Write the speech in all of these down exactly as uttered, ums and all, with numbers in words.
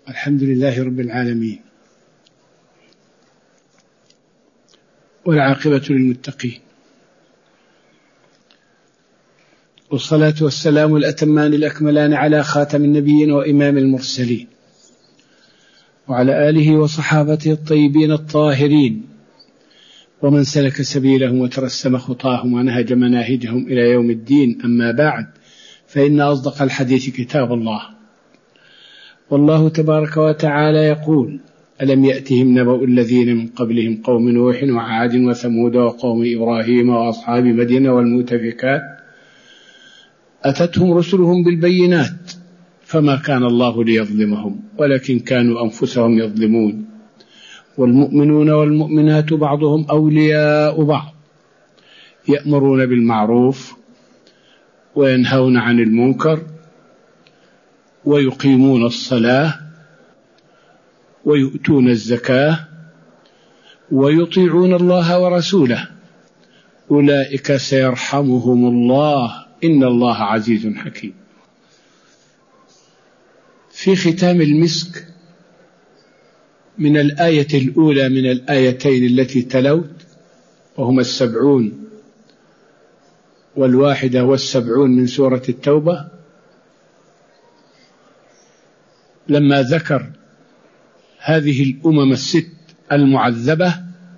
الحمد لله رب العالمين، والعاقبة للمتقين، والصلاة والسلام الأتمان الأكملان على خاتم النبيين وإمام المرسلين، وعلى آله وصحابته الطيبين الطاهرين، ومن سلك سبيلهم وترسم خطاهم ونهج مناهجهم إلى يوم الدين. أما بعد، فإن أصدق الحديث كتاب الله، والله تبارك وتعالى يقول: ألم يأتهم نبأ الذين من قبلهم قوم نوح وعاد وثمود وقوم إبراهيم وأصحاب مدين والمؤتفكات أتتهم رسلهم بالبينات فما كان الله ليظلمهم ولكن كانوا أنفسهم يظلمون. والمؤمنون والمؤمنات بعضهم أولياء بعض، يأمرون بالمعروف وينهون عن المنكر ويقيمون الصلاة ويؤتون الزكاة ويطيعون الله ورسوله، أولئك سيرحمهم الله إن الله عزيز حكيم. في ختام المسك من الآية الأولى من الآيتين التي تلوت، وهما السبعون والواحدة والسبعون من سورة التوبة، لما ذكر هذه الأمم الست المعذبة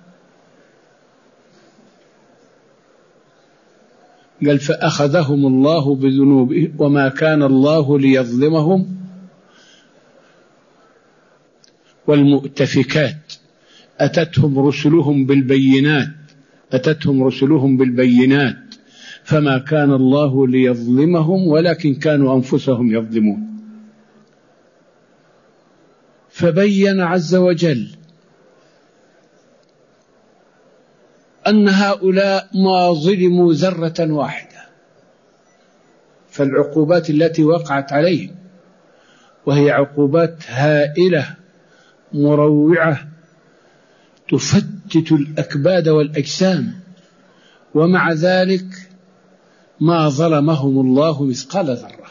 قال: فأخذهم الله بذنوبهم وما كان الله ليظلمهم. والمؤتفكات أتتهم رسلهم بالبينات أتتهم رسلهم بالبينات فما كان الله ليظلمهم ولكن كانوا أنفسهم يظلمون. فبين عز وجل أن هؤلاء ما ظلموا ذرة واحدة، فالعقوبات التي وقعت عليهم وهي عقوبات هائلة مروعة تفتت الأكباد والأجسام، ومع ذلك ما ظلمهم الله مثقال ذرة،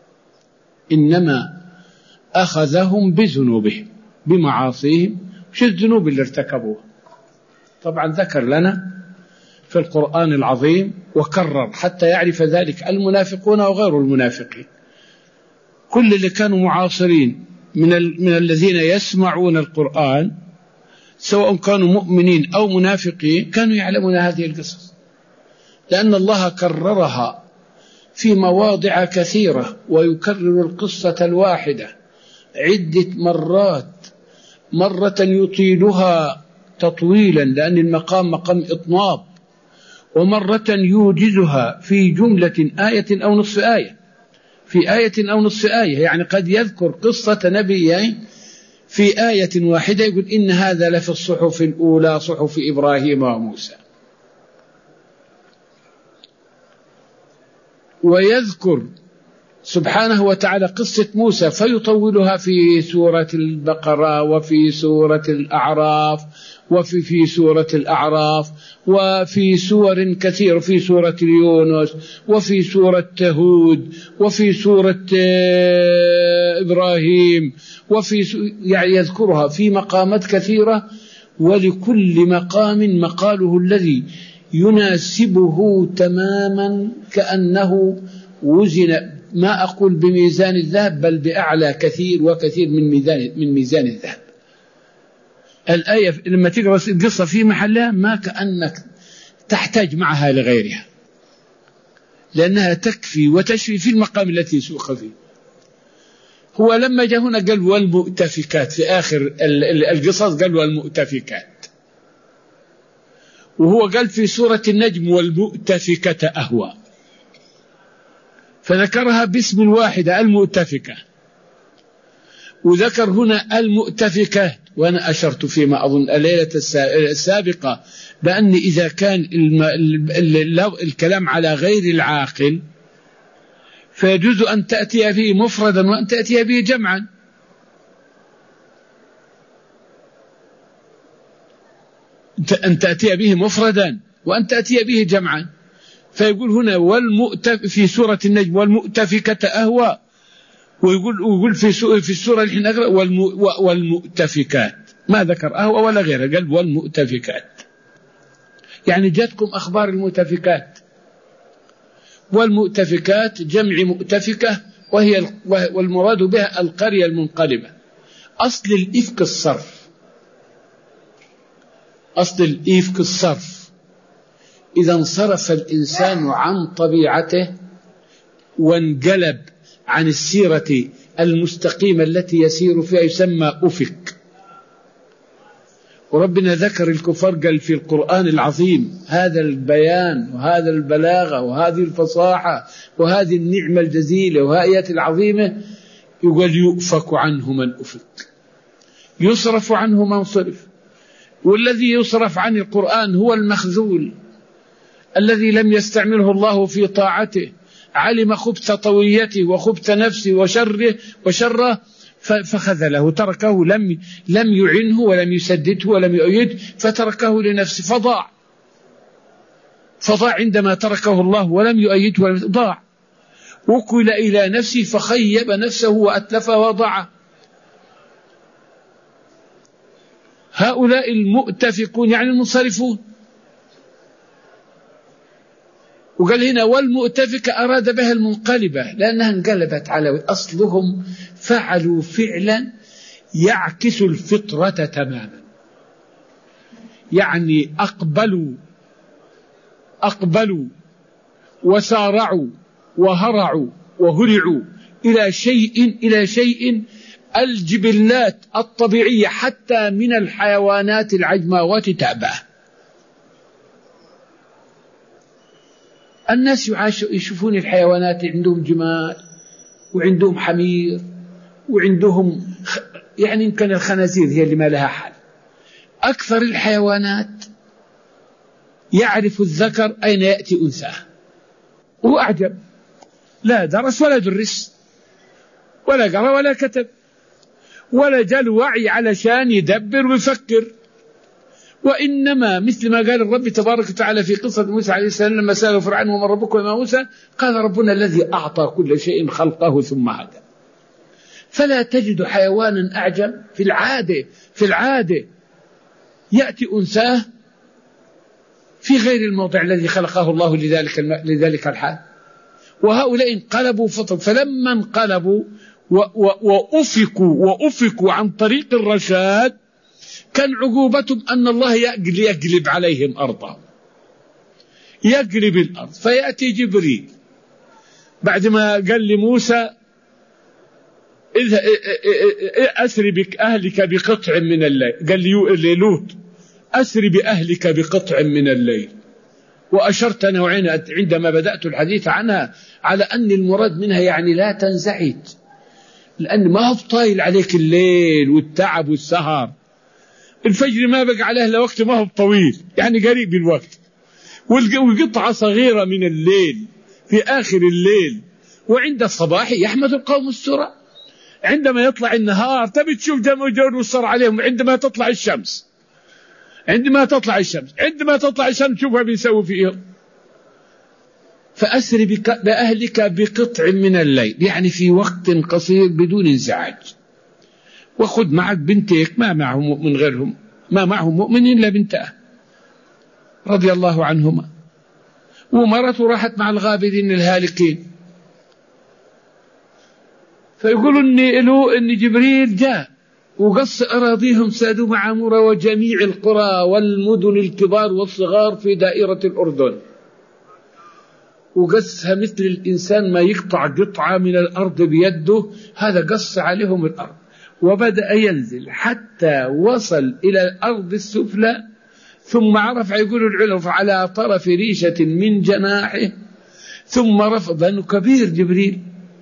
إنما أخذهم بذنوبهم بمعاصيهم. وش الذنوب اللي ارتكبوها؟ طبعا ذكر لنا في القرآن العظيم وكرر حتى يعرف ذلك المنافقون وغير المنافقين. كل اللي كانوا معاصرين من, من الذين يسمعون القرآن سواء كانوا مؤمنين أو منافقين كانوا يعلمون هذه القصص، لأن الله كررها في مواضع كثيرة، ويكرر القصة الواحدة عدة مرات، مرة يطيلها تطويلا لأن المقام مقام إطناب، ومرة يوجزها في جملة آية أو نصف آية في آية أو نصف آية. يعني قد يذكر قصة نبيين في آية واحدة، يقول: إن هذا لفي الصحف الأولى صحف إبراهيم وموسى. ويذكر سبحانه وتعالى قصة موسى فيطولها في سورة البقرة وفي سورة الأعراف وفي في سورة الأعراف وفي سور كثيرة، في سورة يونس وفي سورة هود وفي سورة إبراهيم، وفي يعني يذكرها في مقامات كثيرة، ولكل مقام مقاله الذي يناسبه تماما، كأنه وزن، ما أقول بميزان الذهب، بل بأعلى كثير وكثير من ميزان من ميزان الذهب. الآية لما تقرأ القصة في محلها ما كأنك تحتاج معها لغيرها، لأنها تكفي وتشفي في المقام التي سوق فيه. هو لما جاء هنا قال: والمؤتفكات، في آخر القصص قال: والمؤتفكات، وهو قال في سورة النجم: والمؤتفكة أهوى، فذكرها باسم الواحدة المؤتفكة، وذكر هنا المؤتفكات. وأنا أشرت فيما أظن الليلة السابقة بأن إذا كان الكلام على غير العاقل فيجوز أن تأتي به مفردا وأن تأتي به جمعا. أن تأتي به مفردا وأن تأتي به جمعا. فيقول هنا والمؤتف في سورة النجم: والمؤتفكة أهوى، ويقول ويقول في في السورة اللي نقرأ والمؤتفكات، ما ذكر أهوى ولا غيرها، قال والمؤتفكات، يعني جاتكم أخبار المؤتفكات. والمؤتفكات جمع مؤتفكة، وهي والمراد بها القرية المنقلبة. أصل الإفك الصرف، أصل الإفك الصرف. إذا انصرف الإنسان عن طبيعته وانقلب عن السيرة المستقيمة التي يسير فيها يسمى أفك. وربنا ذكر الكفار قال في القرآن العظيم هذا البيان وهذا البلاغة وهذه الفصاحة وهذه النعمة الجزيلة وهآيات العظيمة، يقول يؤفك عنه من أفك، يصرف عنه من صرف. والذي يصرف عن القرآن هو المخذول الذي لم يستعمله الله في طاعته، علم خبث طويته وخبث نفسه وشره وشره فخذله، تركه، لم لم يعنه ولم يسدده ولم يؤيده، فتركه لنفسه فضاع. فضاع عندما تركه الله ولم يؤيده ولم ضاع، وكل إلى نفسه فخيب نفسه وأتلفه وضاع. هؤلاء المؤتفقون يعني المنصرفون. وقال هنا والمؤتفكة أراد بها المنقلبة لأنها انقلبت على أصلهم، فعلوا فعلا يعكس الفطرة تماما، يعني أقبلوا أقبلوا وسارعوا وهرعوا وهرعوا إلى شيء إلى شيء الجبلات الطبيعية حتى من الحيوانات العجماوات تأباه. الناس يشوفون الحيوانات، عندهم جمال وعندهم حمير وعندهم يعني يمكن الخنازير هي اللي ما لها حل. أكثر الحيوانات يعرف الذكر أين يأتي أنثاه، وهو أعجب، لا درس ولا درس ولا قرأ ولا كتب ولا جال وعي علشان يدبر ويفكر، وإنما مثل ما قال الرب تبارك وتعالى في قصة موسى عليه السلام لما سأله فرعون ومن ربك وما موسى، قال ربنا الذي أعطى كل شيء خلقه ثم هدى. فلا تجد حيوانا أعجم في العادة في العادة يأتي أنثاه في غير الموضع الذي خلقه الله لذلك لذلك الحال. وهؤلاء انقلبوا فطر، فلما انقلبوا وأفكوا وأفكوا عن طريق الرشاد كان عقوبتهم أن الله يقلب عليهم أرضهم، يقلب الأرض. فيأتي جبريل بعد ما قال لموسى أسري بك أهلك بقطع من الليل، قال للوط أسري بأهلك بقطع من الليل، وأشرت نوعين عندما بدأت الحديث عنها على أن المراد منها يعني لا تنزعج، لأن ما هو طايل عليك الليل والتعب والسهر. الفجر ما بقى عليه إلا وقت ما هو طويل، يعني قريب الوقت، والقطعة صغيرة من الليل في آخر الليل، وعند الصباح يحمد القوم السرى. عندما يطلع النهار تبي تشوف دم وجود والصر عليهم، عندما تطلع الشمس عندما تطلع الشمس عندما تطلع الشمس شوفها بيسوي فيهم. فأسر بأهلك بقطع من الليل، يعني في وقت قصير بدون انزعاج، وخذ معك بنتك، ما معهم مؤمن غيرهم، ما معهم مؤمن إلا بنتها رضي الله عنهما، ومرته راحت مع الغابرين الهالكين. فيقولوا إن له إن جبريل جاء وقص أراضيهم سادوا عمورة وجميع القرى والمدن الكبار والصغار في دائرة الأردن، وقصها مثل الإنسان ما يقطع قطعة من الأرض بيده، هذا قص عليهم الأرض، وبدأ ينزل حتى وصل إلى الأرض السفلى، ثم رفع، يقول العلماء على طرف ريشة من جناحه، ثم رفع، ظنه كبير جبريل،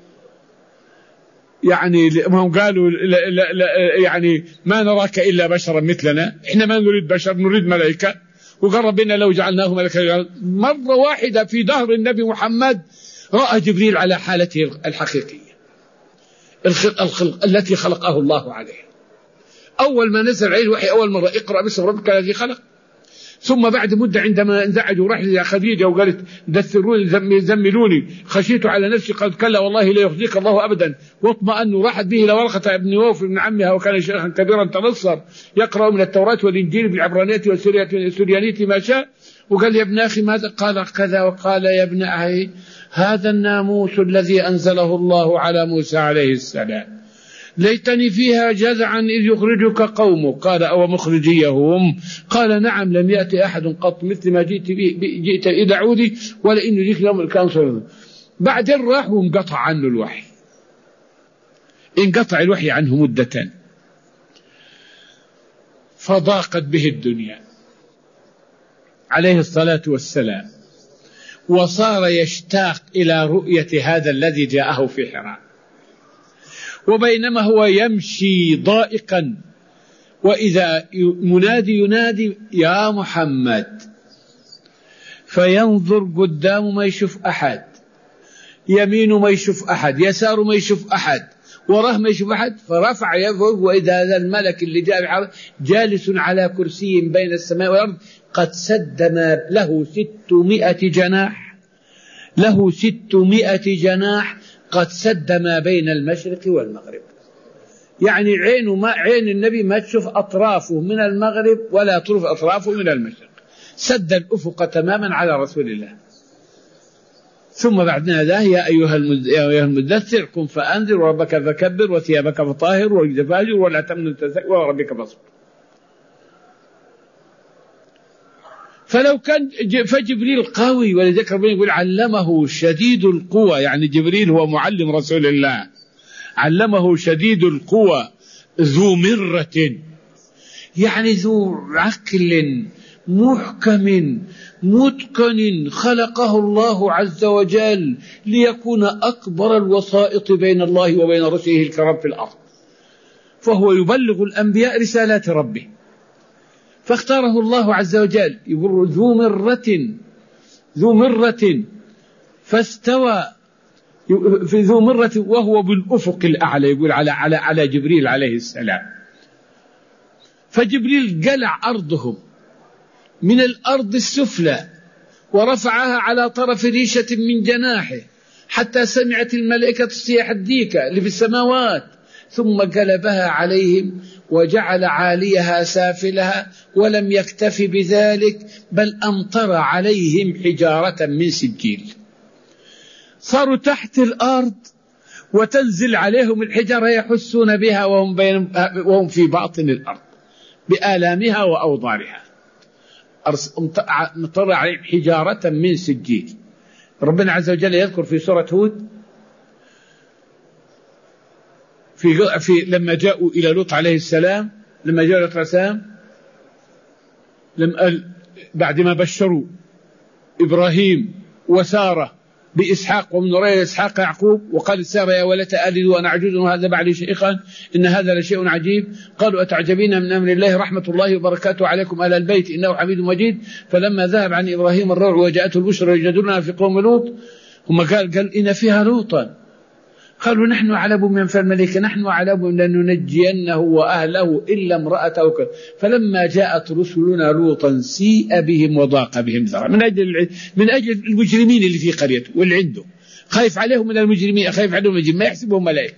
يعني ما هم قالوا لا لا لا يعني ما نراك إلا بشرا مثلنا، إحنا ما نريد بشر نريد ملائكة، وقال ربنا لو جعلناه ملائكة. مرة واحدة في دهر النبي محمد رأى جبريل على حالته الحقيقية الخلق, الخلق التي خلقه الله عليه. أول ما نزل عليه الوحي أول مرة اقرأ باسم ربك الذي خلق، ثم بعد مدة عندما انزعجوا راح إلى خديجة وقالت دثروني زملوني خشيت على نفسي قد كلا والله لا يخزيك الله أبدا واطمأنوا. راحت به إلى ورقة ابن نوف ابن عمها وكان شيخا كبيرا تنصر يقرأ من التوراة والإنجيل بالعبرانية والسريانية ما شاء. وقال يا ابن أخي ماذا؟ قال كذا. وقال يا ابن أخي هذا الناموس الذي أنزله الله على موسى عليه السلام ليتني فيها جزعا إذ يخرجك قومك. قال أو مخرجيهم؟ قال نعم لم يأتي أحد قط مثل ما جئت به جئت إلى عودي ولئن يجيك يوم الكانصر. بعدين راح وانقطع عنه الوحي، انقطع الوحي عنه مدة، فضاقت به الدنيا عليه الصلاة والسلام، وصار يشتاق إلى رؤية هذا الذي جاءه في حراء. وبينما هو يمشي ضائقا وإذا منادي ينادي يا محمد، فينظر قدامه ما يشوف أحد، يمينه ما يشوف أحد، يساره ما يشوف أحد، وراه ما يشوف أحد. فرفع يده وإذا هذا الملك اللي جاء جالس على كرسي بين السماء والأرض قد سد ما له ستمائة جناح، له ستمائة جناح قد سد ما بين المشرق والمغرب. يعني عينه ما عين النبي ما تشوف أطرافه من المغرب ولا طرف أطرافه من المشرق، سد الأفق تماما على رسول الله. ثم بعد ذا يا أيها المدثر قم فأنذر وربك فكبر وثيابك فطاهر ورجز فاهجر ولا تمنن تستكثر وربك فاصبر. فلو كان فجبريل قوي، ولذلك ربنا يقول علمه شديد القوى، يعني جبريل هو معلم رسول الله، علمه شديد القوى ذو مرة، يعني ذو عقل محكم متقن خلقه الله عز وجل ليكون أكبر الوسائط بين الله وبين رسله الكرام في الأرض، فهو يبلغ الأنبياء رسالات ربه، فاختاره الله عز وجل. يقول ذو مرة ذو مرة فاستوى في ذو مرة وهو بالأفق الأعلى، يقول على على على جبريل عليه السلام. فجبريل قلع أرضهم من الأرض السفلى ورفعها على طرف ريشة من جناحه حتى سمعت الملائكة الصياح الديكة اللي في السماوات، ثم قلبها عليهم وجعل عاليها سافلها، ولم يكتف بذلك بل أمطر عليهم حجارة من سجيل. صاروا تحت الأرض وتنزل عليهم الحجارة يحسون بها وهم, بين وهم في باطن الأرض بآلامها وأوضارها. امطر عليهم حجارة من سجيل. ربنا عز وجل يذكر في سورة هود في, في لما جاءوا إلى لوط عليه السلام، لما جاءوا لوط عليه السلام لما بعد ما بشروا إبراهيم وسارة بإسحاق ومن وراء إسحاق يعقوب، وقال سارة يا ولت ألد وأنا عجوز وهذا بعلي شيخا إن هذا لشيء عجيب. قالوا أتعجبين من أمر الله رحمة الله وبركاته عليكم أهل البيت إنه حميد مجيد. فلما ذهب عن إبراهيم الروع وجاءته البشرى يجدونها في قوم لوط، هم قال قال إن فيها لوطا، قالوا نحن أعلم من فالملك نحن أعلم لننجينه وأهله إلا امرأته. فلما جاءت رسلنا لوطا سيء بهم وضاق بهم ذرعا من أجل من أجل المجرمين اللي في قريته واللي عنده، خايف عليهم من المجرمين، خايف عليهم المجرمين ما يحسبهم ملائكة.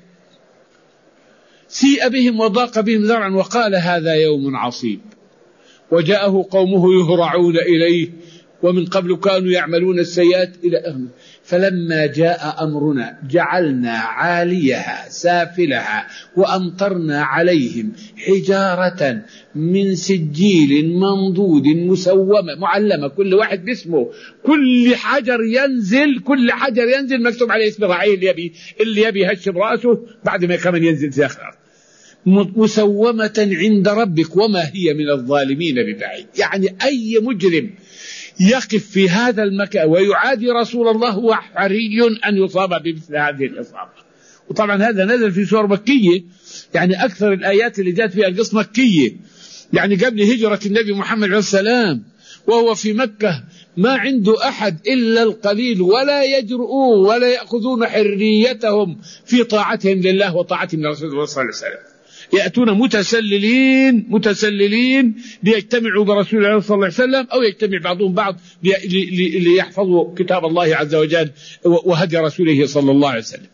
سيء بهم وضاق بهم ذرعا وقال هذا يوم عصيب. وجاءه قومه يهرعون إليه ومن قبل كانوا يعملون السيئات إلى أهله. فلما جاء أمرنا جعلنا عاليها سافلها وأمطرنا عليهم حجارة من سجيل منضود مسومة معلمة، كل واحد باسمه، كل حجر ينزل كل حجر ينزل مكتوب عليه اسم راعيه اللي يبي اللي يبي هشم رأسه بعد ما كمان ينزل زاخر، مسومة عند ربك وما هي من الظالمين ببعيد. يعني أي مجرم يقف في هذا المكان ويعادي رسول الله هو حري أن يصاب بمثل هذه الإصابة. وطبعا هذا نزل في سور مكية، يعني أكثر الآيات اللي جاءت فيها القصة مكية، يعني قبل هجرة النبي محمد عليه السلام وهو في مكة ما عنده أحد إلا القليل، ولا يجرؤون ولا يأخذون حريتهم في طاعتهم لله وطاعتهم لرسول الله صلى الله عليه وسلم. يأتون متسللين متسللين ليجتمعوا برسول الله صلى الله عليه وسلم، أو يجتمع بعضهم بعض ليحفظوا كتاب الله عز وجل وهدي رسوله صلى الله عليه وسلم.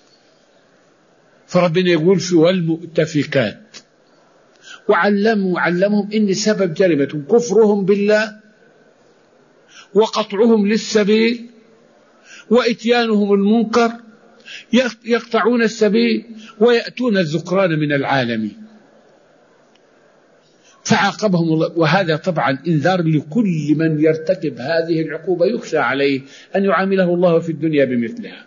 فربنا يقول في والمؤتفكات، وعلموا وعلمهم إن سبب جريمتهم كفرهم بالله وقطعهم للسبيل وإتيانهم المنكر، يقطعون السبيل ويأتون الذكران من العالمين. فعاقبهم الله، وهذا طبعا إنذار لكل من يرتكب هذه العقوبة، يخشى عليه أن يعامله الله في الدنيا بمثلها،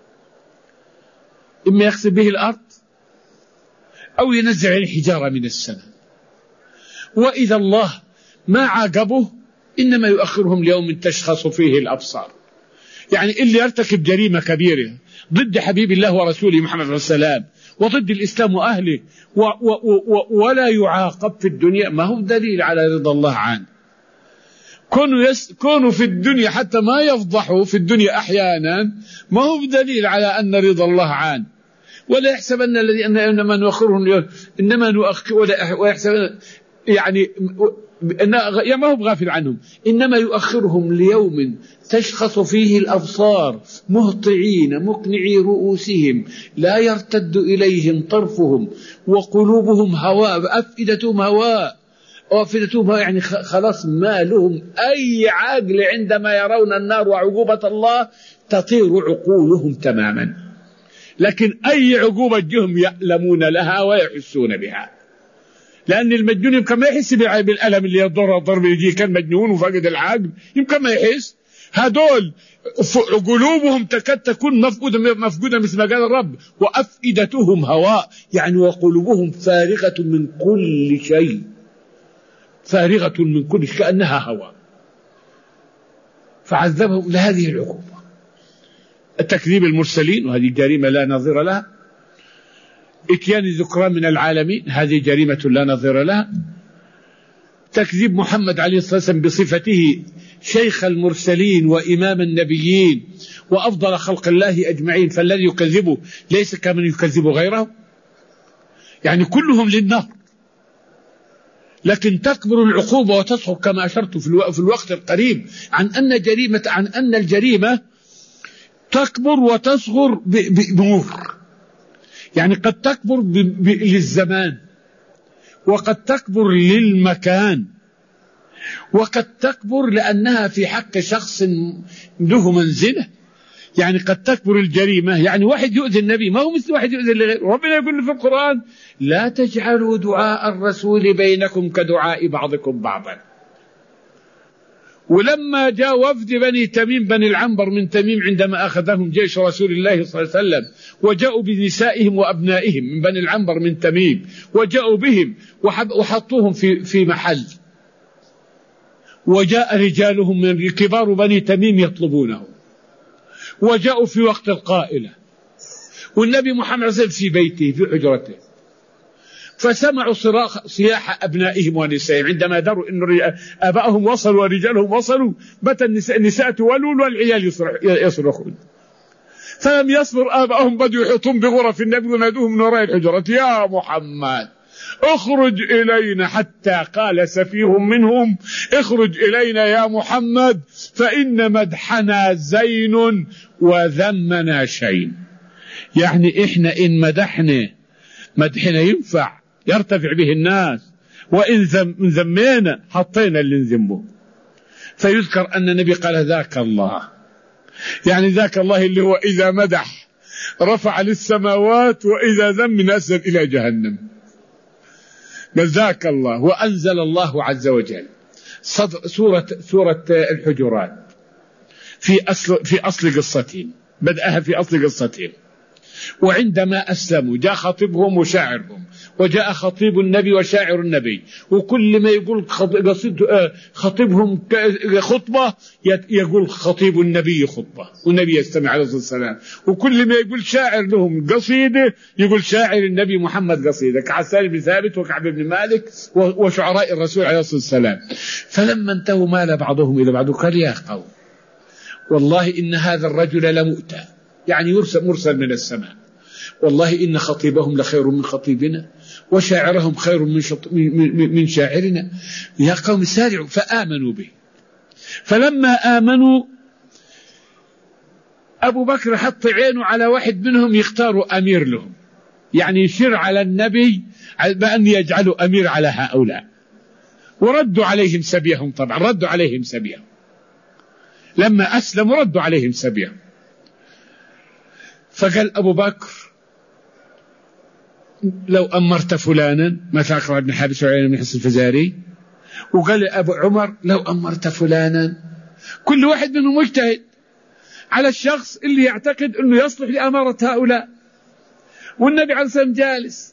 إما يخسف به الأرض أو ينزع الحجارة من السماء. وإذا الله ما عاقبه إنما يؤخرهم ليوم تشخص فيه الأبصار. يعني اللي يرتكب جريمة كبيرة ضد حبيب الله ورسوله محمد صلى الله عليه وسلم وضد الإسلام وأهله و و و ولا يعاقب في الدنيا، ما هو دليل على رضا الله عنه. كونوا, يس كونوا في الدنيا حتى ما يفضحوا في الدنيا أحيانا، ما هو دليل على أن رضا الله عنه. ولا يحسب أن الذي إنما نؤخرهم إنما نؤخر ويحسب يعني ما هو بغافل عنهم، إنما يؤخرهم ليوم تشخص فيه الأبصار مهطعين مقنعي رؤوسهم لا يرتد إليهم طرفهم وقلوبهم هواء أفئدتهم هواء أفئدتهم هواء، يعني خلاص ما لهم أي عقل عندما يرون النار وعقوبة الله تطير عقولهم تماما. لكن أي عقوبة جهم يألمون لها ويحسون بها، لأن المجنون يمكن ما يحس بالألم اللي يضر الضرب يجي، كان مجنون وفقد العقل يمكن ما يحس. هدول قلوبهم تكاد تكون مفقودة مفقودة مثل ما قال الرب وأفئدتهم هواء، يعني وقلوبهم فارغة من كل شيء، فارغة من كل شيء كأنها هواء. فعذبهم لهذه العقوبة. التكذيب المرسلين، وهذه جريمة لا نظير لها. إتيان الذكران من العالمين، هذه جريمة لا نظير لها. تكذيب محمد عليه الصلاة والسلام بصفته شيخ المرسلين وإمام النبيين وأفضل خلق الله أجمعين، فالذي يكذبه ليس كمن يكذب غيره، يعني كلهم للنار. لكن تكبر العقوبة وتصغر كما أشرت في الوقت القريب عن أن جريمة عن أن الجريمة تكبر وتصغر بأمور، يعني قد تكبر للزمان، وقد تكبر للمكان، وقد تكبر لأنها في حق شخص له منزلة. يعني قد تكبر الجريمة، يعني واحد يؤذي النبي ما هو مثل واحد يؤذي الغير. ربنا يقول في القرآن لا تجعلوا دعاء الرسول بينكم كدعاء بعضكم بعضا. ولما جاء وفد بني تميم بني العنبر من تميم عندما أخذهم جيش رسول الله صلى الله عليه وسلم وجاءوا بنسائهم وأبنائهم من بني العنبر من تميم، وجاءوا بهم وحطوهم في في محل، وجاء رجالهم من كبار بني تميم يطلبونهم، وجاءوا في وقت القائلة، والنبي محمد صلى الله عليه وسلم في بيته في حجرته، فسمعوا صراخ صياح أبنائهم ونسائهم عندما دروا أن آبائهم وصلوا ورجالهم وصلوا، بات النساء, النساء تولون والعيال يصرخون. فلم يصبر آبائهم، بدوا يحطون بغرف النبي ونادوهم من وراء الحجرة يا محمد اخرج إلينا، حتى قال سفيه منهم اخرج إلينا يا محمد فإن مدحنا زين وذمنا شين. يعني إحنا إن مدحنا مدحنا ينفع يرتفع به الناس، وإن ذمينا حطينا اللي نذمه. فيذكر أن النبي قال ذاك الله، يعني ذاك الله اللي هو إذا مدح رفع للسماوات وإذا ذم نزل إلى جهنم. بل ذاك الله. وأنزل الله عز وجل صدر سورة, سورة الحجرات في أصل, في أصل قصتهم، بدأها في أصل قصتهم. وعندما أسلموا جاء خطيبهم وشاعرهم، وجاء خطيب النبي وشاعر النبي، وكل ما يقول خطيبهم خطبة يقول خطيب النبي خطبة، والنبي يستمع عليه الصلاة والسلام. وكل ما يقول شاعر لهم قصيدة يقول شاعر النبي محمد قصيدة، كعسال بن ثابت وكعب بن مالك وشعراء الرسول عليه الصلاة والسلام. فلما انتهوا مال بعضهم إلى بعض قال يا قوم والله إن هذا الرجل لمؤتى، يعني يرسل مرسل من السماء، والله إن خطيبهم لخير من خطيبنا وشاعرهم خير من, من, من شاعرنا. يا قوم سارعوا. فآمنوا به. فلما آمنوا أبو بكر حط عينه على واحد منهم يختاروا أمير لهم، يعني يشير على النبي بأن يجعلوا أمير على هؤلاء، وردوا عليهم سبيهم. طبعا ردوا عليهم سبيهم لما أسلموا، ردوا عليهم سبيهم. فقال أبو بكر لو أمرت فلانا، مثل أقرأ بن حابس وعيان بن حسن الفزاري، وقال أبو عمر لو أمرت فلانا. كل واحد منهم مجتهد على الشخص اللي يعتقد أنه يصلح لأمارة هؤلاء. والنبي عليه الصلاة والسلام جالس،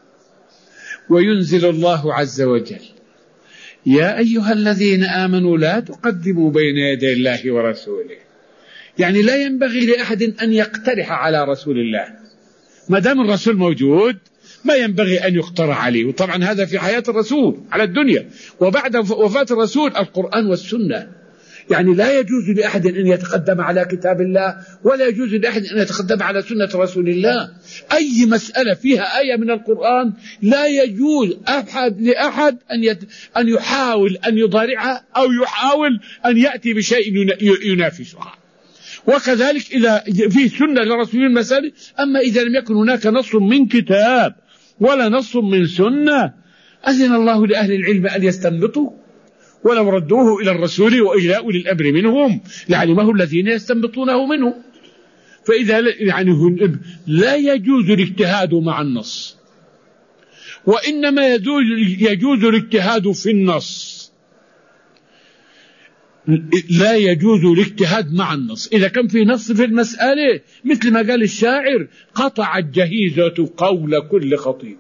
وينزل الله عز وجل يا أيها الذين آمنوا لا تقدموا بين يدي الله ورسوله. يعني لا ينبغي لأحد أن يقترح على رسول الله، ما دام الرسول موجود ما ينبغي أن يقترح عليه. وطبعا هذا في حياة الرسول على الدنيا، وبعد وفاة الرسول القرآن والسنة. يعني لا يجوز لأحد أن يتقدم على كتاب الله، ولا يجوز لأحد أن يتقدم على سنة رسول الله. أي مسألة فيها آية من القرآن لا يجوز أحد لأحد أن يت... أن يحاول أن يضارعها أو يحاول أن يأتي بشيء ينافسها. وكذلك إذا في سنة لرسول المسألة. أما إذا لم يكن هناك نص من كتاب ولا نص من سنة، أذن الله لأهل العلم أن يستنبطوا، ولو ردوه إلى الرسول وإلى أولي الأمر منهم لعلمه الذين يستنبطونه منه. فإذا يعني لا يجوز الاجتهاد مع النص، وإنما يجوز الاجتهاد في النص. لا يجوز الاجتهاد مع النص إذا كان في نص في المسألة، مثل ما قال الشاعر قطعت جهيزة قول كل خطيب.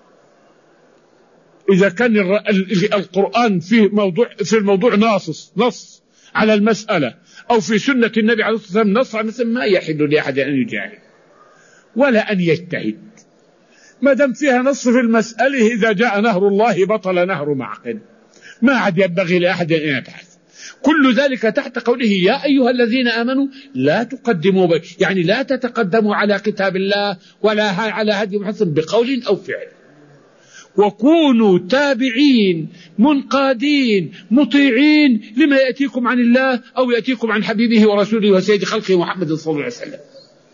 إذا كان القرآن في موضوع في الموضوع ناصص نص على المسألة، أو في سنة النبي عليه الصلاة والسلام نص على المسألة، ما يحل لأحد أن يجاهد ولا أن يجتهد ما دام فيها نص في المسألة. إذا جاء نهر الله بطل نهر معقل، ما عاد ينبغي لأحد أن يبحث. كل ذلك تحت قوله يا أيها الذين آمنوا لا تقدموا بي. يعني لا تتقدموا على كتاب الله ولا على هدي محمد بقول أو فعل، وكونوا تابعين منقادين مطيعين لما يأتيكم عن الله أو يأتيكم عن حبيبه ورسوله وسيد خلقه محمد صلى الله عليه وسلم.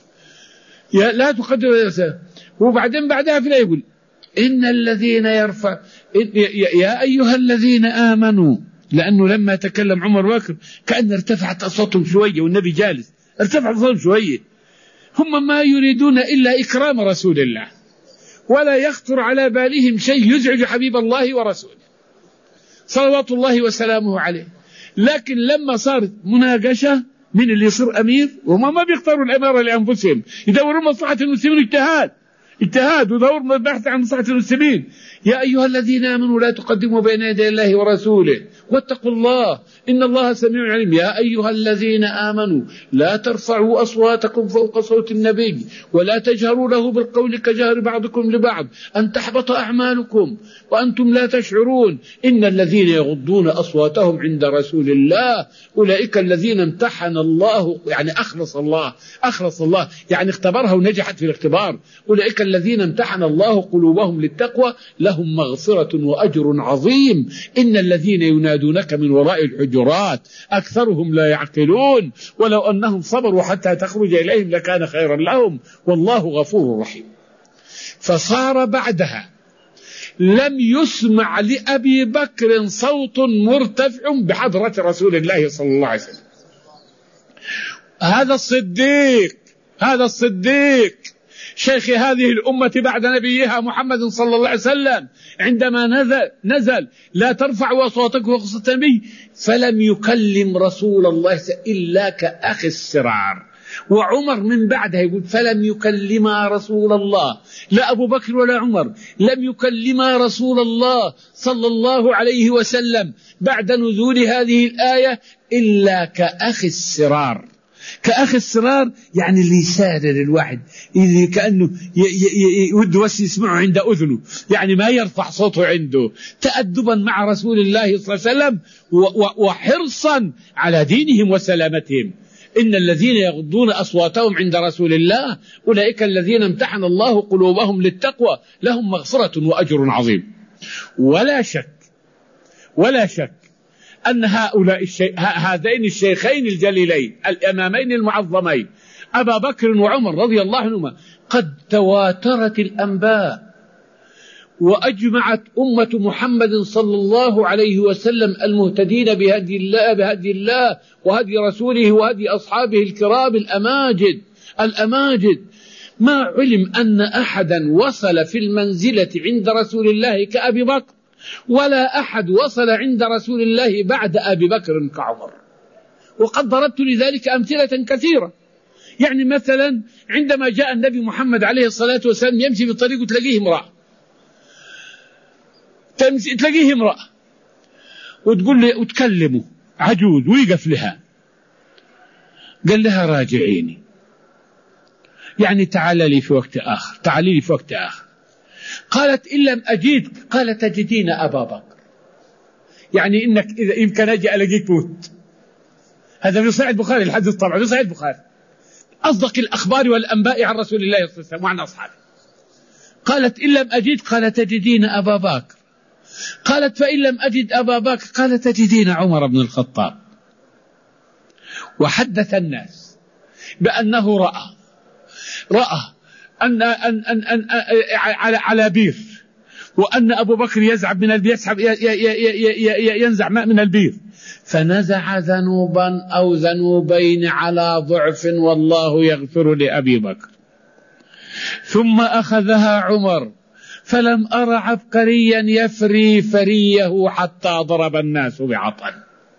يا لا تقدموا. وبعدين بعدها في لا يقول إن الذين يرفع يا أيها الذين آمنوا، لأنه لما تكلم عمر بكر كأن ارتفعت أصواتهم شوية والنبي جالس، ارتفعت أصواتهم شوية. هم ما يريدون إلا إكرام رسول الله، ولا يخطر على بالهم شيء يزعج حبيب الله ورسوله صلوات الله وسلامه عليه. لكن لما صارت مناقشة من اللي يصير أمير، وهم ما بيختاروا الأمارة لأنفسهم، يدورون مصلحة المسلمين. اجتهاد اجتهاد ودور بحث عن مصلحة المسلمين. يا أيها الذين آمنوا لا تقدموا بين يدي الله ورسوله واتقوا الله إن الله سميع عليم. يا أيها الذين آمنوا لا ترفعوا أصواتكم فوق صوت النبي ولا تجهروا له بالقول كجهر بعضكم لبعض أن تحبط أعمالكم وأنتم لا تشعرون إن الذين يغضون أصواتهم عند رسول الله أولئك الذين امتحن الله، يعني أخلص الله أخلص الله يعني اختبرها ونجحت في الاختبار. أولئك الذين امتحن الله قلوبهم للتقوى لهم مغفرة وأجر عظيم. إن الذين ينادونك من وراء الحجرات أكثرهم لا يعقلون ولو أنهم صبروا حتى تخرج إليهم لكان خيرا لهم والله غفور رحيم. فصار بعدها لم يسمع لأبي بكر صوت مرتفع بحضرة رسول الله صلى الله عليه وسلم. هذا الصديق هذا الصديق شيخ هذه الأمة بعد نبيها محمد صلى الله عليه وسلم، عندما نزل, نزل لا ترفعوا أصواتكم فوق صوت النبي، فلم يكلم رسول الله إلا كأخي السرار. وعمر من بعدها يقول فلم يكلما رسول الله، لا أبو بكر ولا عمر لم يكلما رسول الله صلى الله عليه وسلم بعد نزول هذه الآية إلا كأخي السرار. كأخي السرار يعني اللي يسارر الواحد، اللي كأنه يود بس يسمعه عند أذنه، يعني ما يرفع صوته عنده، تأدبا مع رسول الله صلى الله عليه وسلم وحرصا على دينهم وسلامتهم. إن الذين يغضون أصواتهم عند رسول الله أولئك الذين امتحن الله قلوبهم للتقوى لهم مغفرة وأجر عظيم. ولا شك ولا شك أن هؤلاء الشي... هذين الشيخين الجليلين الإمامين المعظمين أبا بكر وعمر رضي الله عنهما قد تواترت الأنباء وأجمعت أمة محمد صلى الله عليه وسلم المهتدين بهدي الله بهدي الله وهدي رسوله وهدي أصحابه الكرام الأماجد الأماجد ما علم أن أحدا وصل في المنزلة عند رسول الله كأبي بكر، ولا أحد وصل عند رسول الله بعد أبي بكر كعمر. وقد ضربت لذلك أمثلة كثيرة. يعني مثلا عندما جاء النبي محمد عليه الصلاة والسلام يمشي في الطريق وتلاقيه امرأة تلاقيه امرأة وتقول له وتكلمه عجوز ويقف لها، قال لها راجعيني، يعني تعال لي في وقت آخر، تعالي لي في وقت آخر. قالت إن لم أجيدك، قال تجدين أبا بكر، يعني إنك إذا يمكن أجي ألاقيك موت. هذا في صحيح البخاري الحديث، طبعا في صحيح البخاري، أصدق الأخبار والأنباء عن رسول الله صلى الله عليه وسلم وعن أصحابه. قالت إن لم أجد، قال تجدين أبا بكر. قالت فإن لم أجد أبا بكر، قال تجدين عمر بن الخطاب. وحدث الناس بأنه رأى رأى أن, أن, أن, أن على, على بير، وأن أبو بكر يزعب من البير، يسحب ينزع ماء من البير، فنزع ذنوبا أو ذنوبين على ضعف والله يغفر لأبي بكر. ثم أخذها عمر فلم أر عبقريا يفري فريه حتى ضرب الناس بعطن.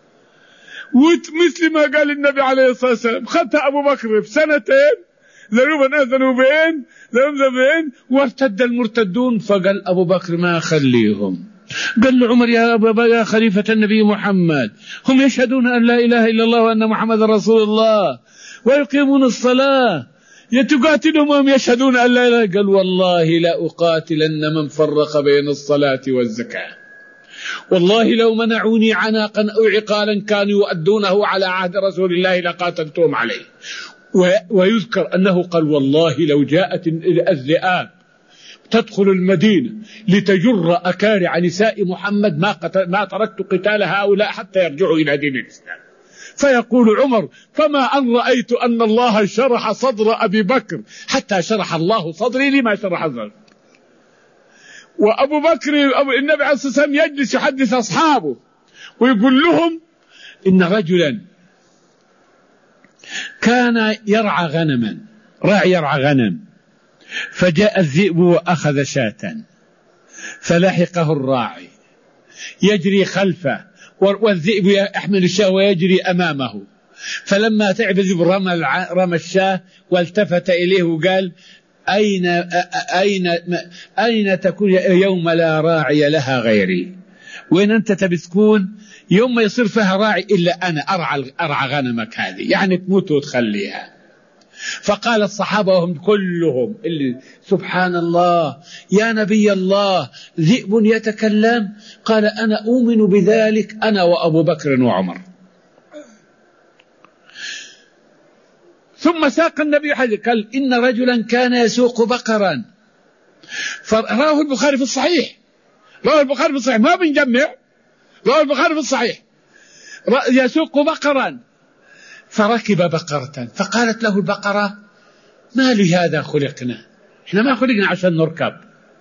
ومثل ما قال النبي عليه الصلاة والسلام خدها أبو بكر بسنتين، ذنوبا ذنوبين ذنوبين وارتد المرتدون. فقال أبو بكر ما خليهم، قال له عمر يا أبا يا خليفة النبي محمد، هم يشهدون أن لا إله إلا الله وأن محمد رسول الله ويقيمون الصلاة، يتقاتلهم وهم يشهدون أن لا إله. قال والله لا أقاتلن من فرق بين الصلاة والزكاة، والله لو منعوني عناقا أو عقالا كانوا يؤدونه على عهد رسول الله لقاتلتهم عليه. ويذكر أنه قال والله لو جاءت الذئاب تدخل المدينة لتجر أكارع نساء محمد ما, ما تركت قتال هؤلاء حتى يرجعوا إلى دين الإسلام. فيقول عمر فما أن رأيت أن الله شرح صدر أبي بكر حتى شرح الله صدري لما شرح صدري. وأبو بكر النبي عليه الصلاة والسلام يجلس يحدث أصحابه ويقول لهم إن رجلا كان يرعى غنما، راعي يرعى غنم، فجاء الذئب وأخذ شاة فلحقه الراعي يجري خلفه، والذئب يحمل الشاة ويجري أمامه. فلما تعب الذئب رمى, رمى الشاة والتفت إليه وقال أين, أين, أين تكون يوم لا راعي لها غيري؟ وين أنت تبتكون يوم ما يصير فيها راعي إلا أنا أرعى, أرعى غنمك هذه، يعني تموت وتخليها. فقال الصحابة وهم كلهم اللي سبحان الله يا نبي الله ذئب يتكلم؟ قال أنا أؤمن بذلك أنا وأبو بكر وعمر. ثم ساق النبي حديث قال إن رجلا كان يسوق بقرا، فراه البخاري في الصحيح، رواه البخاري في الصحيح ما بنجمع، رواه البخاري في الصحيح يسوق بقرا فركب بقرة فقالت له البقرة ما لهذا خلقنا، احنا ما خلقنا عشان نركب.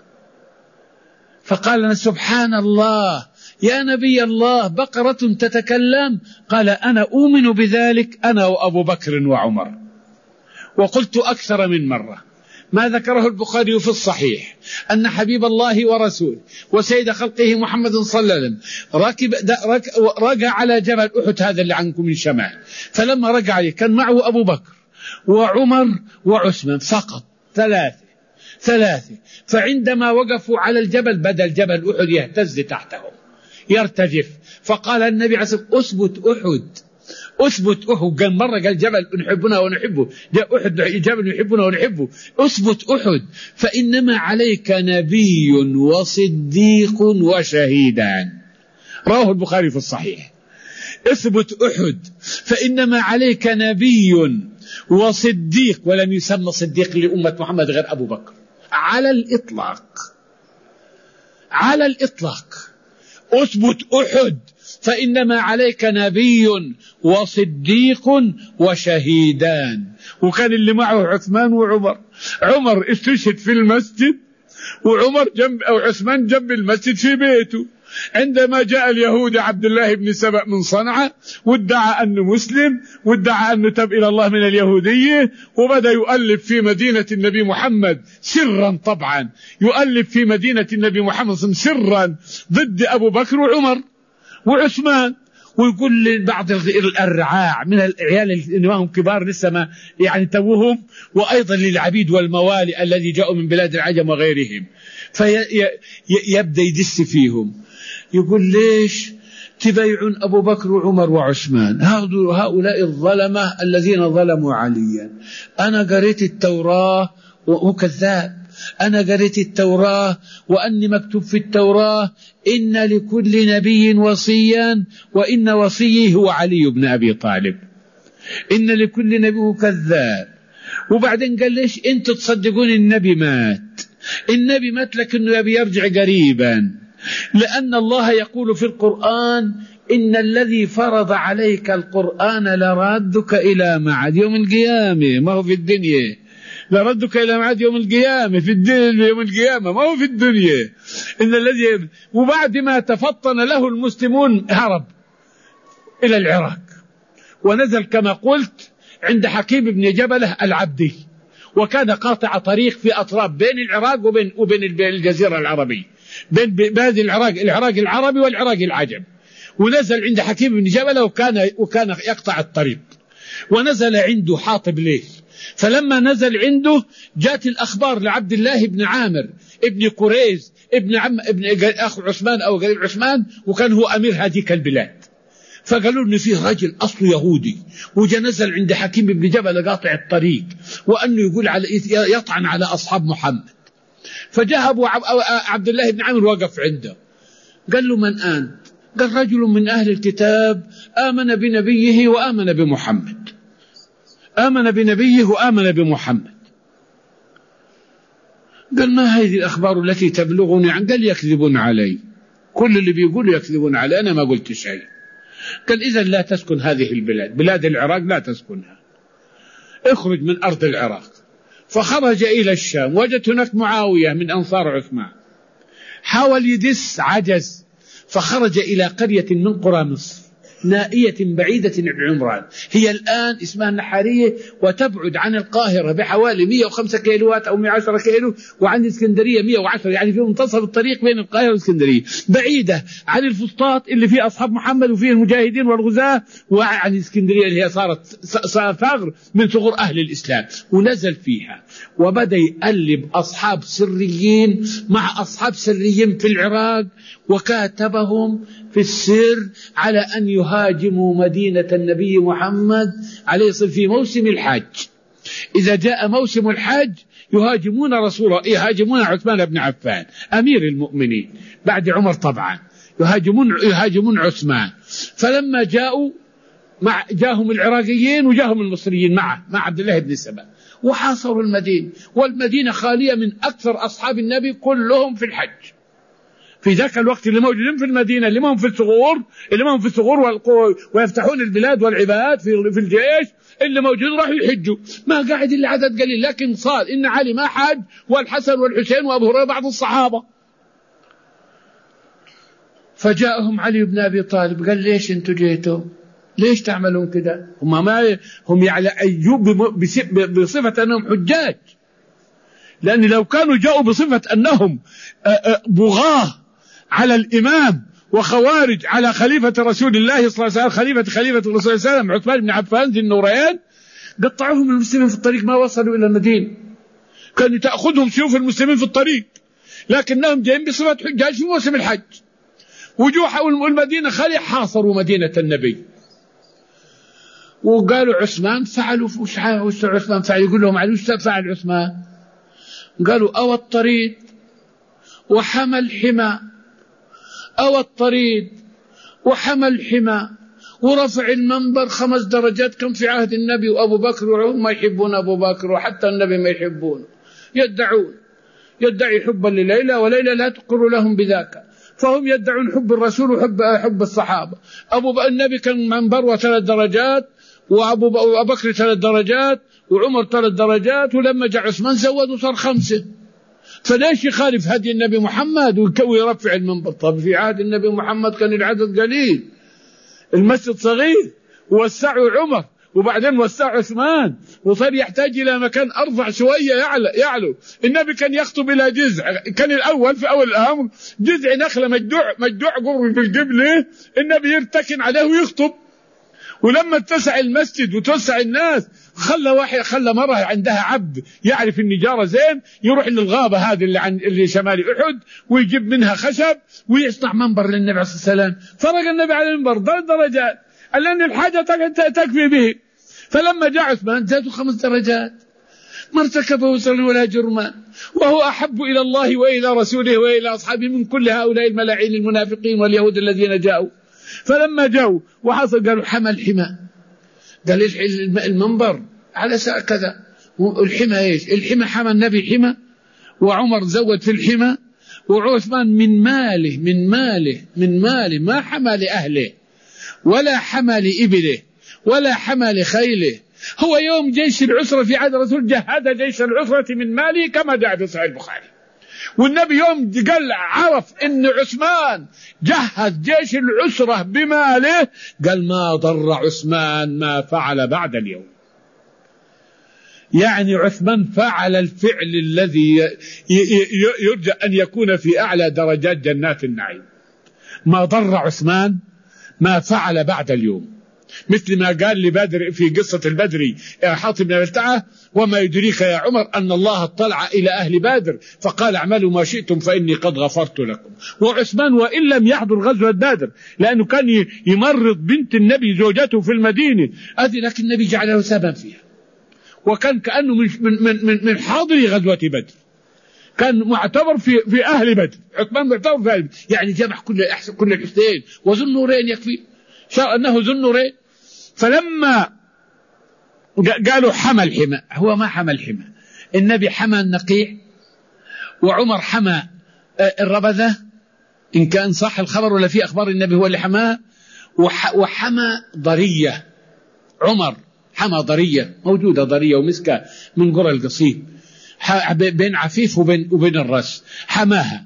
فقال لنا سبحان الله يا نبي الله بقرة تتكلم؟ قال أنا أؤمن بذلك أنا وأبو بكر وعمر. وقلت أكثر من مرة ما ذكره البخاري في الصحيح أن حبيب الله ورسوله وسيد خلقه محمد صلى الله عليه وسلم ركب رجع على جبل أحد هذا اللي عنكم من شمال، فلما رجع عليه كان معه أبو بكر وعمر وعثمان فقط، ثلاثة ثلاثة. فعندما وقفوا على الجبل بدأ الجبل أحد يهتز تحتهم يرتجف، فقال النبي عليه الصلاة والسلام أثبت أحد أثبت أحد. قال مرة قال جبل نحبنا ونحبه، جاء أحد جبل يحبنا ونحبه، أثبت أحد فإنما عليك نبي وصديق وشهيدان. رواه البخاري في الصحيح. اثبت أحد فإنما عليك نبي وصديق، ولم يسمى صديق لأمة محمد غير أبو بكر على الإطلاق، على الإطلاق. اثبت أحد فإنما عليك نبي وصديق وشهيدان. وكان اللي معه عثمان وعمر، عمر استشهد في المسجد وعمر جنب أو عثمان جنب المسجد في بيته. عندما جاء اليهودي عبد الله بن سبأ من صنعاء وادعى أنه مسلم وادعى أنه تب إلى الله من اليهودية، وبدأ يؤلف في مدينة النبي محمد سرا، طبعا يؤلف في مدينة النبي محمد سرا ضد أبو بكر وعمر وعثمان، ويقول لبعض الرعاع من العيال اللي هم كبار لسه ما يعني توهم، وأيضا للعبيد والموالي الذي جاءوا من بلاد العجم وغيرهم، فيبدأ يدس فيهم يقول ليش تبايعون أبو بكر وعمر وعثمان؟ هؤلاء الظلمة الذين ظلموا عليا. أنا قريت التوراة وكذاب، أنا قريت التوراة وأني مكتوب في التوراة إن لكل نبي وصيا وإن وصيه هو علي بن أبي طالب، إن لكل نبي كذاب. وبعدين قال ليش أنتوا تصدقون النبي مات؟ النبي مات لكنه يبي يرجع قريبا، لأن الله يقول في القرآن إن الذي فرض عليك القرآن لرادك إلى معاد يوم القيامة، ما هو في الدنيا، لردك إلى معاد يوم القيامة في الدنيا، يوم القيامة ما هو في الدنيا. إن الذي وبعد ما تفطن له المسلمون هرب إلى العراق ونزل كما قلت عند حكيم بن جبلة العبدي، وكان قاطع طريق في أطراف بين العراق وبين, وبين الجزيرة العربية، بين بلاد العراق، العراق العربي والعراق العجم. ونزل عند حكيم بن جبلة وكان, وكان يقطع الطريق، ونزل عنده حاطب ليل. فلما نزل عنده جاءت الأخبار لعبد الله بن عامر ابن قريز ابن عم ابن أخو عثمان أو قريب عثمان، وكان هو أمير هذيك البلاد. فقالوا إن فيه رجل أصله يهودي وجا نزل عند حكيم بن جبل قاطع الطريق، وأنه يقول على يطعن على أصحاب محمد. فجاء أبو عبد الله بن عامر وقف عنده، قال له من أنت؟ قال رجل من أهل الكتاب آمن بنبيه وآمن بمحمد، آمن بنبيه وآمن بمحمد. قال ما هذه الأخبار التي تبلغني عن؟ قال يكذبون علي، كل اللي بيقولوا يكذبون علي، أنا ما قلت شيء. قال إذن لا تسكن هذه البلاد، بلاد العراق لا تسكنها، اخرج من أرض العراق. فخرج إلى الشام، وجد هناك معاوية من أنصار عثمان، حاول يدس عجز، فخرج إلى قرية من قرى مصر نائية بعيدة عن عمران، هي الآن اسمها النحارية، وتبعد عن القاهرة بحوالي مئة وخمسة كيلوات أو مئة وعشرة كيلو، وعن الإسكندرية مئة وعشرة، يعني في منتصف الطريق بين القاهرة والإسكندرية، بعيدة عن الفسطاط اللي فيه أصحاب محمد وفيه المجاهدين والغزاة، وعن الإسكندرية اللي هي صارت ثغر من ثغور أهل الإسلام. ونزل فيها وبدأ يقلب أصحاب سريين مع أصحاب سريين في العراق، وكاتبهم في السر على أن يهاجموا مدينة النبي محمد عليه الصلاة والسلام في موسم الحج. إذا جاء موسم الحج يهاجمون رسوله، يهاجمون عثمان بن عفان أمير المؤمنين بعد عمر طبعا، يهاجمون يهاجمون عثمان. فلما جاءوا مع جاهم العراقيين وجاهم المصريين معه مع عبد الله بن سبأ، وحاصروا المدينة، والمدينة خالية من أكثر أصحاب النبي كلهم في الحج في ذاك الوقت، اللي موجودين في المدينة، اللي ما هم في الثغور، اللي ما هم في الثغور ويفتحون البلاد والعباد في في الجيش، اللي موجودين راحوا يحجوا، ما قاعد إلا عدد قليل. لكن صار إن علي ما حج، والحسن والحسين وأبو هريرة بعض الصحابة. فجاءهم علي بن أبي طالب قال ليش أنتوا جيتوا؟ ليش تعملون كده؟ هم ما هم على أيوب بصفة أنهم حجاج، لأن لو كانوا جاءوا بصفة أنهم بغاة على الإمام وخوارج على خليفة رسول الله صلى الله عليه وسلم، خليفة خليفة الرسول صلى الله عليه وسلم عثمان بن عفان ذي النورين، قطعوهم المسلمين في الطريق ما وصلوا إلى المدينة، كانوا تأخذهم سيوف المسلمين في الطريق، لكنهم جايين بصفة حجاج في موسم الحج، وجوحوا المدينة خالية، حاصروا مدينة النبي. وقالوا عثمان فعلوا وش عثمان فعل؟ يقول لهم على وش فعل عثمان؟ قالوا أو الطريد وحمى الحمى، أو الطريد وحمى الحمى ورفع المنبر خمس درجات. كم في عهد النبي وأبو بكر وعمر ما يحبون أبو بكر، وحتى النبي ما يحبونه، يدعون يدعي حبا لليلى وليلى لا تقر لهم بذاك، فهم يدعون حب الرسول وحب حب الصحابة. أبو النبي كان منبر ثلاث درجات، وأبو بكر ثلاث درجات، وعمر ثلاث درجات، ولما جاء عثمان زود وصار خمسة. فليش يخالف هدي النبي محمد ويرفع المنبر؟ طب في عهد النبي محمد كان العدد قليل، المسجد صغير، ووسعوا عمر وبعدين وسعوا عثمان، وصار يحتاج إلى مكان أرفع شوية يعلو. النبي كان يخطب إلى جذع، كان الأول في أول الأمر جذع نخلة مجدوع مجدوع قرب في القبلة، النبي يرتكن عليه ويخطب. ولما اتسع المسجد وتوسع الناس خلى واحد خلى مرة عندها عبد يعرف النجارة زين، يروح للغابة هذه اللي عن اللي شمال أحد ويجيب منها خشب ويصنع منبر للنبي عليه الصلاة والسلام. فرق النبي على المنبر ثلاث درجات لأن الحاجة تكفي به. فلما جاء عثمان زادوا خمس درجات، ما ارتكب وزرا ولا جرما، وهو أحب إلى الله وإلى رسوله وإلى أصحابه من كل هؤلاء الملاعين المنافقين واليهود الذين جاءوا. فلما جاءوا وحصل قالوا حمى الحمى، قال المنبر على ساعة كذا، والحمى ايش؟ الحمى حمى النبي حمى، وعمر زود في الحمى، وعثمان من ماله من ماله من ماله ما حمى لأهله ولا حمى لإبله ولا حمى لخيله. هو يوم جيش العسرة في عهد الرسول جهد جيش العسرة من ماله كما جاء في صحيح البخاري. والنبي يوم قال عرف ان عثمان جهز جيش العسرة بماله قال ما ضر عثمان ما فعل بعد اليوم. يعني عثمان فعل الفعل الذي يرجى أن يكون في أعلى درجات جنات النعيم. ما ضر عثمان ما فعل بعد اليوم، مثل ما قال لبدر في قصة البدري حاطب بن بلتعة وما يدريك يا عمر أن الله اطلع إلى أهل بدر فقال اعملوا ما شئتم فإني قد غفرت لكم. وعثمان وإن لم يحضر غزوة بدر لأنه كان يمرض بنت النبي زوجته في المدينة، لكن النبي جعله سبب فيها، وكان كأنه من, من, من, من حاضر غزوة بدر، كان معتبر في, في أهل بدر. عثمان معتبر في أهل بدر، يعني جمع كل الأحسن كل الحسين وذو النورين يكفي، شاء أنه ذو النورين. فلما قالوا حمى الحمى، هو ما حمى الحمى، النبي حمى النقيع وعمر حمى الربذة إن كان صح الخبر ولا في أخبار النبي هو اللي حماه، وحمى ضرية، عمر حمى ضرية، موجودة ضرية ومسكة من قرى القصيم بين عفيف وبين, وبين الرأس، حماها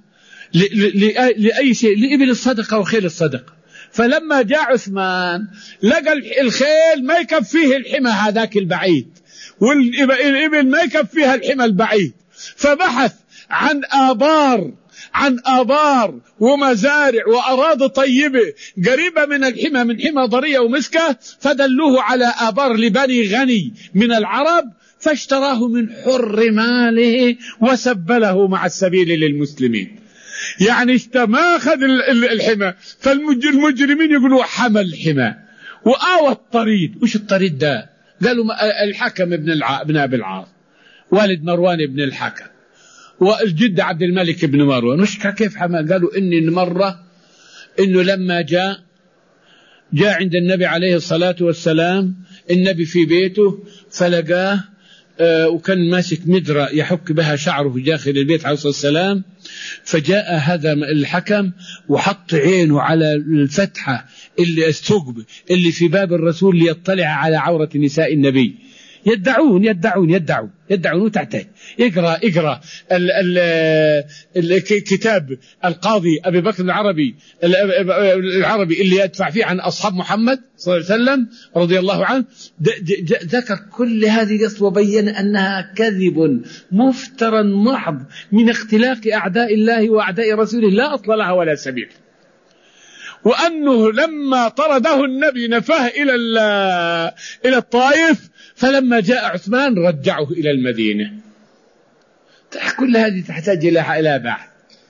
لأي شيء، لإبل الصدقة وخيل الصدقة. فلما جاء عثمان لقى الخيل ما يكفيه الحمى هذاك البعيد، والإبل ما يكفيها الحمى البعيد، فبحث عن آبار عن آبار ومزارع وأراضي طيبة قريبة من الحمى من حمى ضرية ومسكة، فدلوه على آبار لبني غني من العرب، فاشتراه من حر ماله وسبله مع السبيل للمسلمين. يعني ما أخذ الحمى، فالمجرمين يقولوا حمى الحمى وآوى الطريد. وش الطريد ده؟ قالوا الحكم ابن الع... ابن أبي العاص والد مروان ابن الحكم والجد عبد الملك بن مروان. وش كيف حمى؟ قالوا إن مرة إنه لما جاء جاء عند النبي عليه الصلاة والسلام، النبي في بيته فلقاه آه وكان ماسك مدرة يحك بها شعره في داخل البيت عليه الصلاة والسلام، فجاء هذا الحكم وحط عينه على الفتحة اللي الثقب اللي في باب الرسول ليطلع على عورة نساء النبي. يدعون يدعون يدعون يدعون وتحتاج اقرأ اقرأ ال ال الكتاب القاضي أبي بكر العربي العربي اللي يدفع فيه عن أصحاب محمد صلى الله عليه وسلم رضي الله عنه، ذكر كل هذه قصة وبين أنها كذب مفترى محض من اختلاق أعداء الله وأعداء رسوله لا أصل لها ولا سبيل، وأنه لما طرده النبي نفاه إلى إلى الطائف، فلما جاء عثمان رجعه إلى المدينة. كل هذه تحتاج إلى إلى بعد.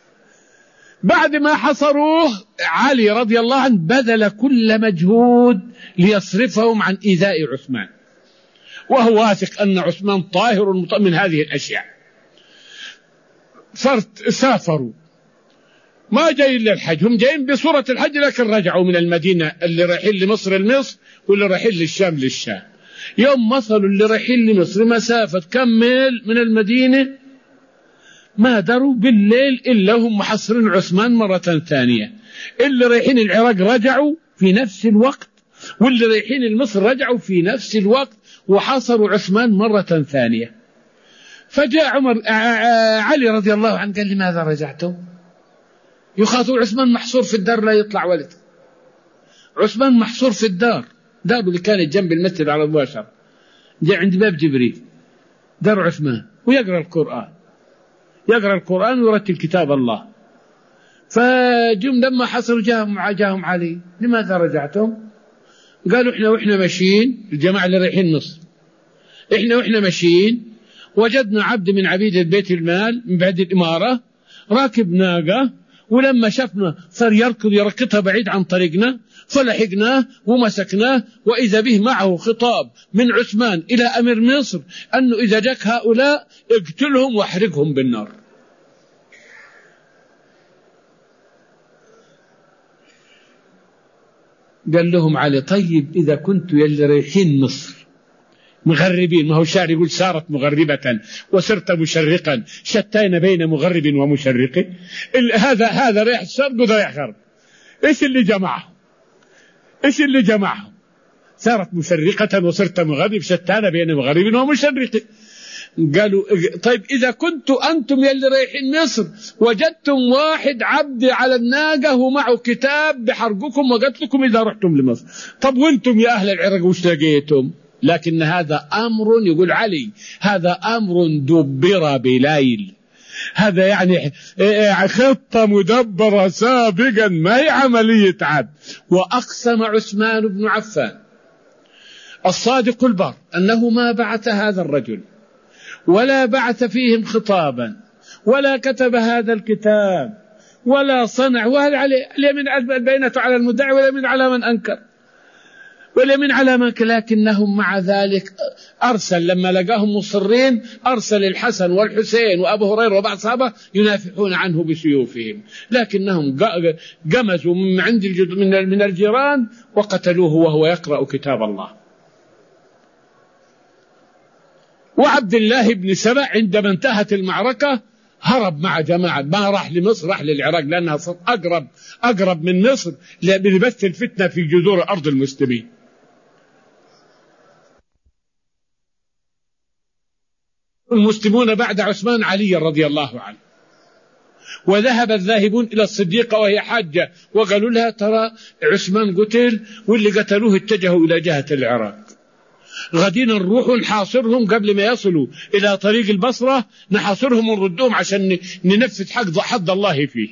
بعد ما حصروه علي رضي الله عنه بذل كل مجهود ليصرفهم عن إيذاء عثمان، وهو واثق أن عثمان طاهر من هذه الأشياء. سافروا ما جايين للحج، هم جايين بصورة الحج لكن رجعوا من المدينة، اللي رايحين لمصر لمصر واللي رايحين للشام للشام. يوم وصلوا اللي رايحين لمصر مسافة كم ميل من المدينة ما دروا بالليل إلا هم محصرين عثمان مرة ثانية. اللي رايحين العراق رجعوا في نفس الوقت، واللي رايحين لمصر رجعوا في نفس الوقت وحاصروا عثمان مرة ثانية. فجاء عمر علي رضي الله عنه قال: لماذا رجعتم؟ يخاطب عثمان محصور في الدار لا يطلع ولد. عثمان محصور في الدار، داره اللي كانت جنب المسجد على المباشر، جاء عند باب جبريل دار عثمان ويقرأ القرآن، يقرأ القرآن ويرتل كتاب الله. فجم لما حصلوا جاهم جاهم علي: لماذا رجعتم؟ قالوا: احنا واحنا ماشيين، الجماعة اللي رايحين مصر، احنا واحنا ماشيين وجدنا عبد من عبيد بيت المال من بعد الإمارة راكب ناقة، ولما شفنا صار يركض يركضها بعيد عن طريقنا، فلحقناه ومسكناه، وإذا به معه خطاب من عثمان إلى أمير مصر أنه إذا جاك هؤلاء اقتلهم واحرقهم بالنار. قال لهم علي: طيب إذا كنتوا يلي رايحين مصر مغربين، ما هو الشاعر يقول: سارت مغربة وسرت مشرقا، شتين بين مغرب ومشرق. هذا هذا رايح الشرق وذا رايح غرب، ايش اللي جمعهم؟ ايش اللي جمعهم؟ سارت مشرقة وسرت مغرب، شتان بين مغرب ومشرق. قالوا: طيب إذا كنتوا أنتم يلي رايحين مصر وجدتم واحد عبد على الناقة ومعه كتاب بحرقكم وقتلكم إذا رحتم لمصر، طب وانتم يا أهل العراق وش لقيتم؟ لكن هذا أمر، يقول علي: هذا أمر دبر بليل، هذا يعني خطة مدبرة سابقا، ما هي عملية عبد. وأقسم عثمان بن عفان الصادق البر أنه ما بعث هذا الرجل ولا بعث فيهم خطابا ولا كتب هذا الكتاب ولا صنع، وهل عليه اليمين البينة على المدعي واليمين على من أنكر واليمين على من، لكنهم مع ذلك أرسل لما لقاهم مصرين أرسل الحسن والحسين وأبو هريرة وبعض صحابة ينافحون عنه بسيوفهم، لكنهم قمزوا من عند من الجيران وقتلوه وهو يقرأ كتاب الله. وعبد الله بن سبأ عندما انتهت المعركة هرب مع جماعة، ما راح لمصر، راح للعراق لأنها صارت أقرب أقرب من مصر لبث الفتنة في جذور أرض المسلمين. المسلمون بعد عثمان علي رضي الله عنه، وذهب الذاهبون إلى الصديقة وهي حاجة وقالوا لها: ترى عثمان قتل واللي قتلوه اتجهوا إلى جهة العراق، غدين نروح نحاصرهم قبل ما يصلوا إلى طريق البصرة، نحاصرهم ونردهم عشان ننفذ حق حد الله فيه.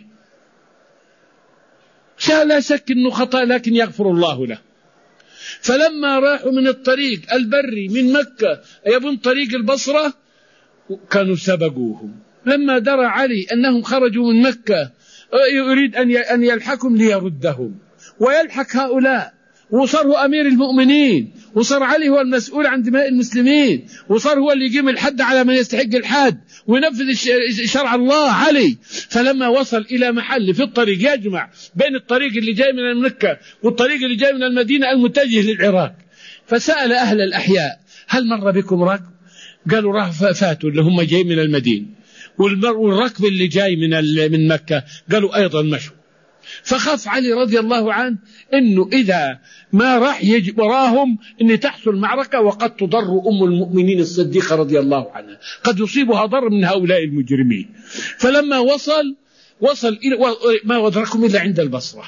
لا شك أنه خطأ لكن يغفر الله له. فلما راحوا من الطريق البري من مكة يبون طريق البصرة كانوا سبقوهم. لما درى علي أنهم خرجوا من مكة يريد أن يلحقهم ليردهم ويلحق هؤلاء، وصار هو أمير المؤمنين، وصار علي هو المسؤول عن دماء المسلمين، وصار هو اللي يقيم الحد على من يستحق الحد وينفذ شرع الله علي. فلما وصل إلى محل في الطريق يجمع بين الطريق اللي جاي من مكة والطريق اللي جاي من المدينة المتجه للعراق، فسأل أهل الأحياء: هل مر بكم ركب؟ قالوا: راح فاتوا اللي هم جاي من المدينة، والركب اللي جاي من من مكة قالوا أيضا مشوا. فخاف علي رضي الله عنه إنه إذا ما راح يجي وراهم إن تحصل معركة وقد تضر أم المؤمنين الصديقة رضي الله عنها، قد يصيبها ضر من هؤلاء المجرمين. فلما وصل وصل إلى ما أدركهم إلا عند البصرة،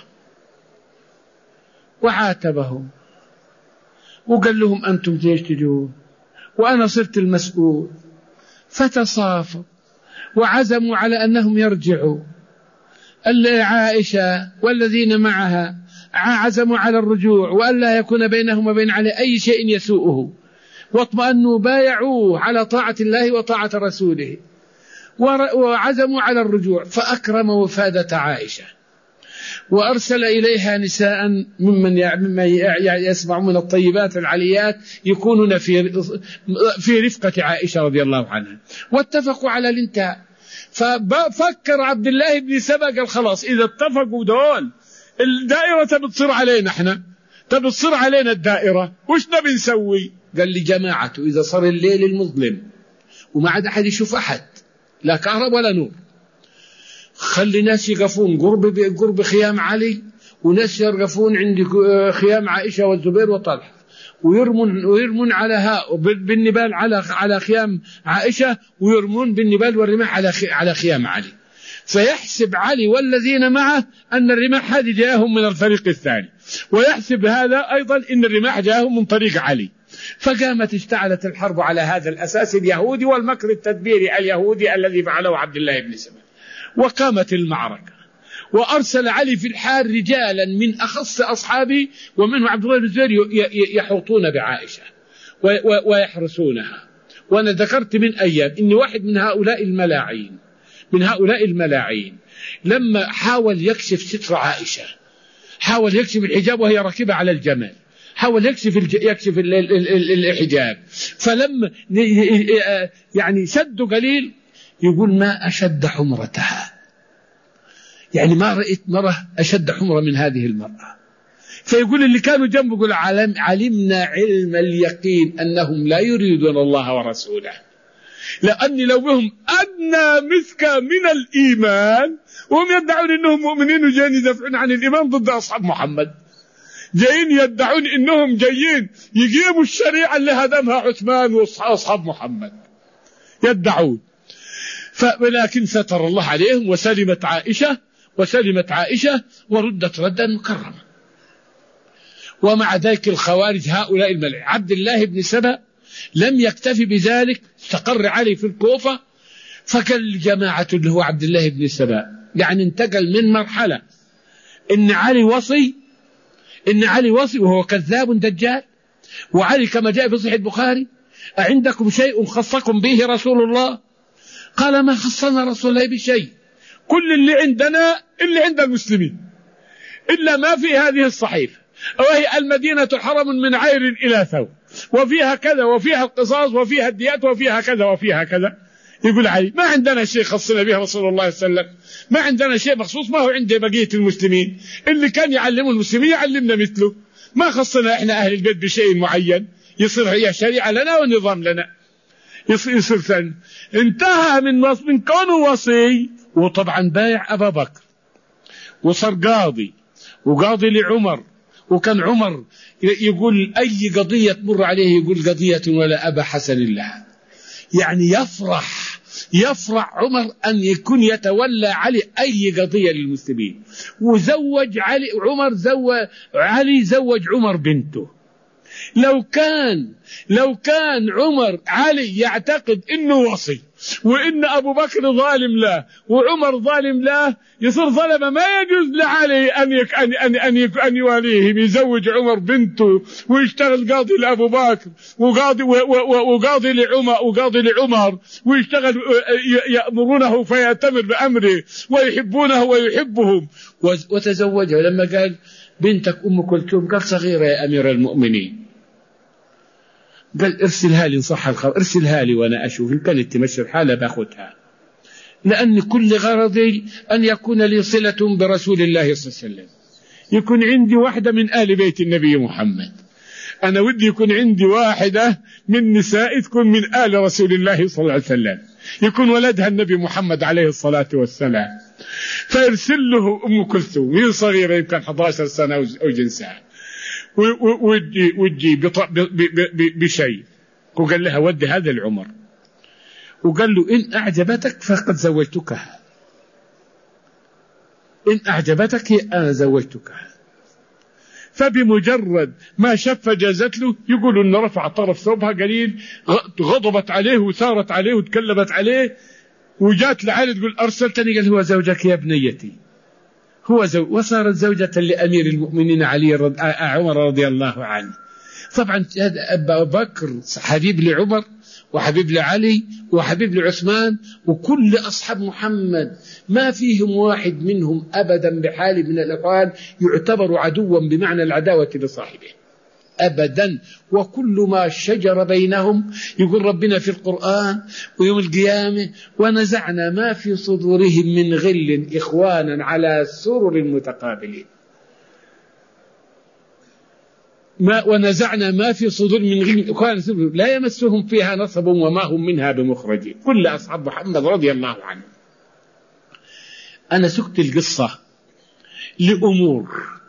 وعاتبهم وقال لهم: أنتم ليش تجون وأنا صرت المسؤول؟ فتصافوا وعزموا على أنهم يرجعوا. عائشة والذين معها عزموا على الرجوع وأن لا يكون بينهم وبين علي أي شيء يسوءه، واطمأنوا بايعوه على طاعة الله وطاعة رسوله، وعزموا على الرجوع. فأكرم وفادة عائشة وأرسل إليها نساء ممن يسمع من الطيبات العليات يكونون في في رفقة عائشة رضي الله عنها، واتفقوا على الانتهاء. ففكر عبد الله بن سبأ قال خلاص إذا اتفقوا دول الدائرة تبي تصير علينا احنا، تبي تصير علينا الدائرة، وش نبي نسوي؟ قال لي جماعته إذا صار الليل المظلم وما عاد أحد يشوف أحد، لا كهرب ولا نور، خلي ناس يقفون قرب قرب خيام علي، وناس يقفون عند خيام عائشة والزبير وطلحة، ويرمون ويرمون على ها بالنبال على على خيام عائشة، ويرمون بالنبال والرماح على على خيام علي، فيحسب علي والذين معه أن الرماح هذه جاءهم من الفريق الثاني، ويحسب هذا أيضا أن الرماح جاءهم من طريق علي. فقامت اشتعلت الحرب على هذا الأساس اليهودي والمكر التدبيري اليهودي الذي فعله عبد الله بن سبأ. وقامت المعركة، وأرسل علي في الحال رجالا من أخص أصحابه ومنهم عبد الله بن الزبير يحوطون بعائشة ويحرسونها. وأنا ذكرت من أيام إن واحد من هؤلاء الملاعين من هؤلاء الملاعين لما حاول يكشف ستر عائشة، حاول يكشف الحجاب وهي راكبة على الجمل، حاول يكشف يكشف الحجاب، فلما يعني شدوا قليل يقول ما أشد حمرتها، يعني ما رأيت مرة أشد حمرة من هذه المرأة. فيقول اللي كانوا جنبه يقول علم علمنا علم اليقين أنهم لا يريدون الله ورسوله، لأني لو بهم أدنى مسكة من الإيمان وهم يدعون أنهم مؤمنين وجايين يدافعون عن الإيمان ضد أصحاب محمد، جايين يدعون أنهم جايين يجيبوا الشريعة اللي هدمها عثمان وأصحاب محمد يدعون. ولكن ستر الله عليهم وسلمت عائشة وسلمت عائشة وردت ردا مكرما. ومع ذلك الخوارج هؤلاء الملعين عبد الله بن سبأ لم يكتفي بذلك، استقر علي في الكوفة، فكل جماعة اللي هو عبد الله بن سبأ يعني انتقل من مرحلة إن علي وصي إن علي وصي وهو كذاب دجال، وعلي كما جاء في صحيح البخاري أعندكم شيء خصكم به رسول الله؟ قال ما خصنا رسول الله بشيء، كل اللي عندنا اللي عند المسلمين إلا ما في هذه الصحيفة، وهي المدينة حرم من عير إلى ثوب، وفيها كذا وفيها القصاص وفيها الديات وفيها كذا وفيها كذا. يقول علي ما عندنا شيء خصنا به رسول الله صلى الله عليه وسلم، ما عندنا شيء مخصوص ما هو عند بقية المسلمين، اللي كان يعلمه المسلمين يعلمنا مثله، ما خصنا إحنا أهل البيت بشيء معين يصير هي شريعة لنا ونظام لنا يصير, يصير ثاني. انتهى من من كونه وصي، وطبعا بايع أبا بكر وصار قاضي وقاضي لعمر، وكان عمر يقول أي قضية تمر عليه يقول قضية ولا أبا حسن لها، يعني يفرح يفرح عمر أن يكون يتولى علي أي قضية للمسلمين. وزوج علي عمر زوج علي زوج عمر بنته. لو كان لو كان عمر علي يعتقد إنه وصي وإن أبو بكر ظالم له وعمر ظالم له يصير ظلمة، ما يجوز لعلي أن يك أن أن أن, أن يواليه، يزوج عمر بنته ويشتغل قاضي لأبو بكر وقاضي وقاضي لعمر وقاضي لعمر ويشتغل يأمرونه فيأتمر بأمره ويحبونه ويحبهم. وتزوجها لما قال بنتك أم كلثوم قال صغيرة يا أمير المؤمنين، قال ارسلها لي صح الخبر، ارسلها لي وأنا أشوف إن كانت تمشي الحالة باخدها، لأن كل غرضي أن يكون لي صلة برسول الله صلى الله عليه وسلم، يكون عندي واحدة من آل بيت النبي محمد، أنا ودي يكون عندي واحدة من نساء تكون من آل رسول الله صلى الله عليه وسلم، يكون ولدها النبي محمد عليه الصلاة والسلام. فيرسل له أم كلثوم هي صغيرة يمكن أحد عشر سنة أو جنسها، ويجي بشيء، وقال لها ودي هذا العمر، وقال له إن أعجبتك فقد زوجتكها، إن أعجبتك هي أنا زوجتكها. فبمجرد ما شف جازت له، يقول إنه رفع طرف ثوبها قليل، غضبت عليه وثارت عليه وتكلمت عليه، وجات لعلي تقول أرسلتني، قال هو زوجك يا بنيتي، هو زوج، وصارت زوجة لأمير المؤمنين علي رض... عمر رضي الله عنه. طبعا أبا بكر حبيب لعمر وحبيب لعلي وحبيب لعثمان، وكل أصحاب محمد ما فيهم واحد منهم أبدا بحال من الأحوال يعتبر عدوا بمعنى العداوة لصاحبه. أبدا. وكل ما شجر بينهم يقول ربنا في القرآن ويوم القيامة ونزعنا ما في صدورهم من غل إخوانا على سرر متقابلين. ما ونزعنا ما في صدور من غل إخوانا لا يمسهم فيها نصب وما هم منها بمخرجين. كل أصحاب محمد رضي الله عنه. أنا سكت القصة لأمور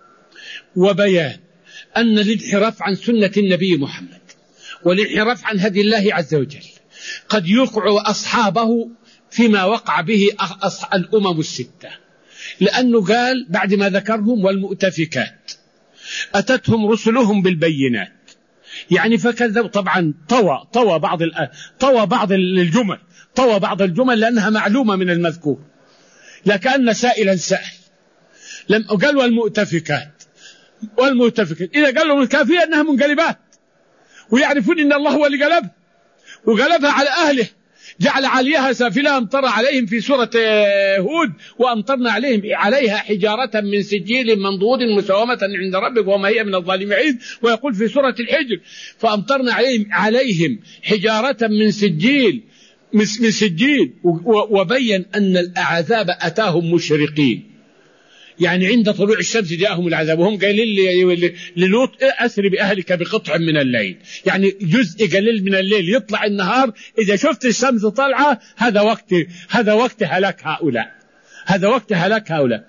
وبيان أن الانحراف عن سنة النبي محمد والانحراف عن هدي الله عز وجل قد يوقع أصحابه فيما وقع به الأمم الستة، لأنه قال بعد ما ذكرهم والمؤتفكات أتتهم رسلهم بالبينات، يعني فكذبوا. طبعا طوى طوى بعض طوى بعض الجمل طوى بعض الجمل لأنها معلومة من المذكور، لكأن سائلا سأل. لم قال والمؤتفكات والمؤتفكات إذا قال لهم الكافية أنها منقلبات، ويعرفون أن الله هو اللي قلبها وقلبها على أهله، جعل عليها سافلها أمطر عليهم في سورة هود وأمطرنا عليهم عليها حجارة من سجيل منضود مسومة عند ربك وما هي من الظالمين. ويقول في سورة الحجر فأمطرنا عليهم عليهم حجارة من سجيل من سجيل وبين أن العذاب أتاهم مشرقين، يعني عند طلوع الشمس جاءهم العذاب. وهم قايلين للوط أسر بأهلك بقطع من الليل، يعني جزء قليل من الليل يطلع النهار، إذا شفت الشمس طالعة هذا وقت هذا وقت هلاك هؤلاء هذا وقت هلاك هؤلاء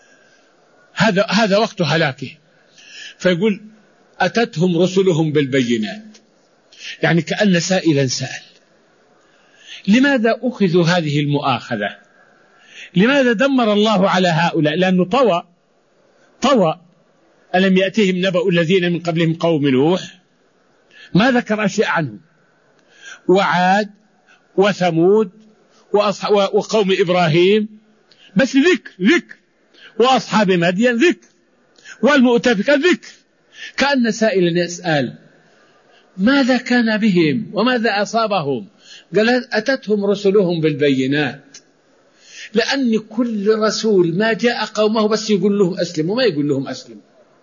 هذا هذا وقت هلاكه. فيقول أتتهم رسلهم بالبينات، يعني كأن سائلا سأل لماذا أخذوا هذه المؤاخذة؟ لماذا دمر الله على هؤلاء؟ لأنه طوى طوى ألم يأتهم نبأ الذين من قبلهم قوم نوح، ما ذكر أشياء عنهم، وعاد وثمود وقوم إبراهيم، بس ذكر ذكر، وأصحاب مدين ذكر، والمؤتفكات ذكر. كأن سائلا يسأل ماذا كان بهم وماذا أصابهم؟ قال أتتهم رسلهم بالبينات، لأن كل رسول ما جاء قومه بس يقول لهم أسلموا، ما يقول لهم أسلموا.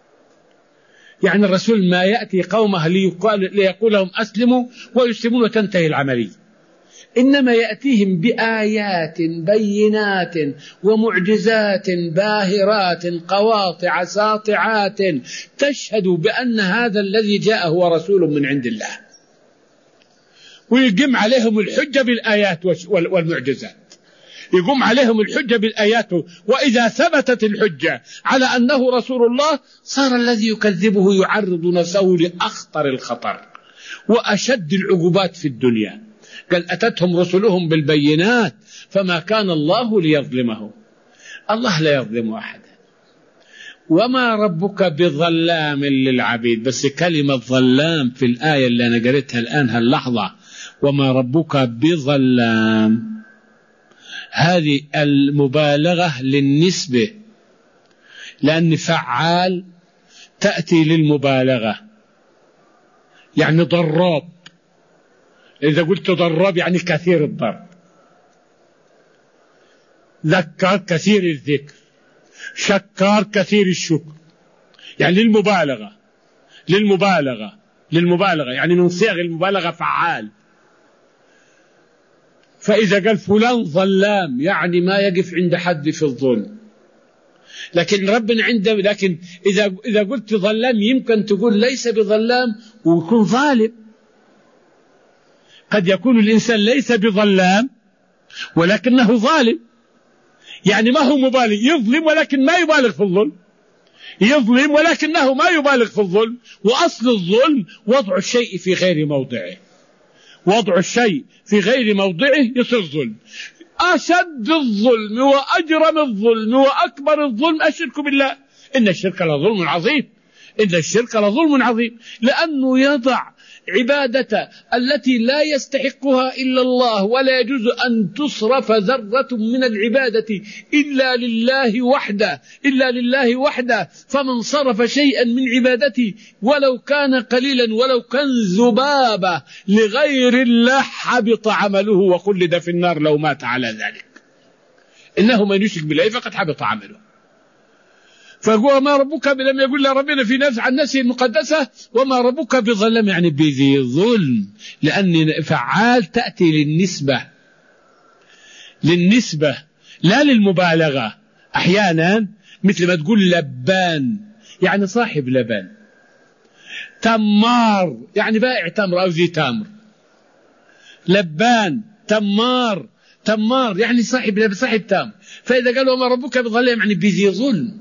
يعني الرسول ما يأتي قومه ليقول لهم أسلموا ويسلمون وتنتهي العملية، إنما يأتيهم بآيات بينات ومعجزات باهرات قواطع ساطعات تشهد بأن هذا الذي جاء هو رسول من عند الله، ويقيم عليهم الحجة بالآيات والمعجزات، يقوم عليهم الحجة بالآيات. وإذا ثبتت الحجة على أنه رسول الله صار الذي يكذبه يعرض نفسه لأخطر الخطر وأشد العقوبات في الدنيا. قال أتتهم رسلهم بالبينات فما كان الله ليظلمهم، الله لا يظلم أحدا، وما ربك بظلام للعبيد. بس كلمة ظلام في الآية اللي أنا قريتها الآن هاللحظة، وما ربك بظلام، هذه المبالغة للنسبة، لأن فعال تأتي للمبالغة، يعني ضراب. إذا قلت ضراب يعني كثير الضرب، ذكر كثير الذكر، شكار كثير الشكر، يعني للمبالغة للمبالغة للمبالغة يعني من صيغ المبالغة فعال. فإذا قال فلان ظلام يعني ما يقف عند حد في الظلم، لكن ربنا عنده. لكن إذا إذا قلت ظلام يمكن تقول ليس بظلام ويكون ظالم. قد يكون الإنسان ليس بظلام ولكنه ظالم، يعني ما هو مبالغ، يظلم ولكن ما يبالغ في الظلم، يظلم ولكنه ما يبالغ في الظلم. وأصل الظلم وضع الشيء في غير موضعه، وضع الشيء في غير موضعه يصير ظلم. أشد الظلم وأجرم الظلم وأكبر الظلم الشرك بالله، إن الشرك لظلم عظيم، إن الشرك لظلم عظيم، لأنه يضع عبادة التي لا يستحقها إلا الله، ولا يجوز أن تصرف ذرة من العبادة إلا لله وحده إلا لله وحده. فمن صرف شيئا من عبادته ولو كان قليلا ولو كان ذبابة لغير الله حبط عمله وخلد في النار لو مات على ذلك. إنه من يشرك بالله فقد حبط عمله. فهو ما ربك لم يقول ربنا في نفس عن نفسه المقدسة وما ربك بظلم يعني بذي ظلم، لأن فعال تأتي للنسبة للنسبة لا للمبالغة. أحيانا مثل ما تقول لبان يعني صاحب لبن، تمار يعني بائع تمر أو ذي تمر، لبان تمار تمار يعني صاحب لبن صاحب تمر. فإذا قالوا وما ربك بظلم يعني بذي ظلم،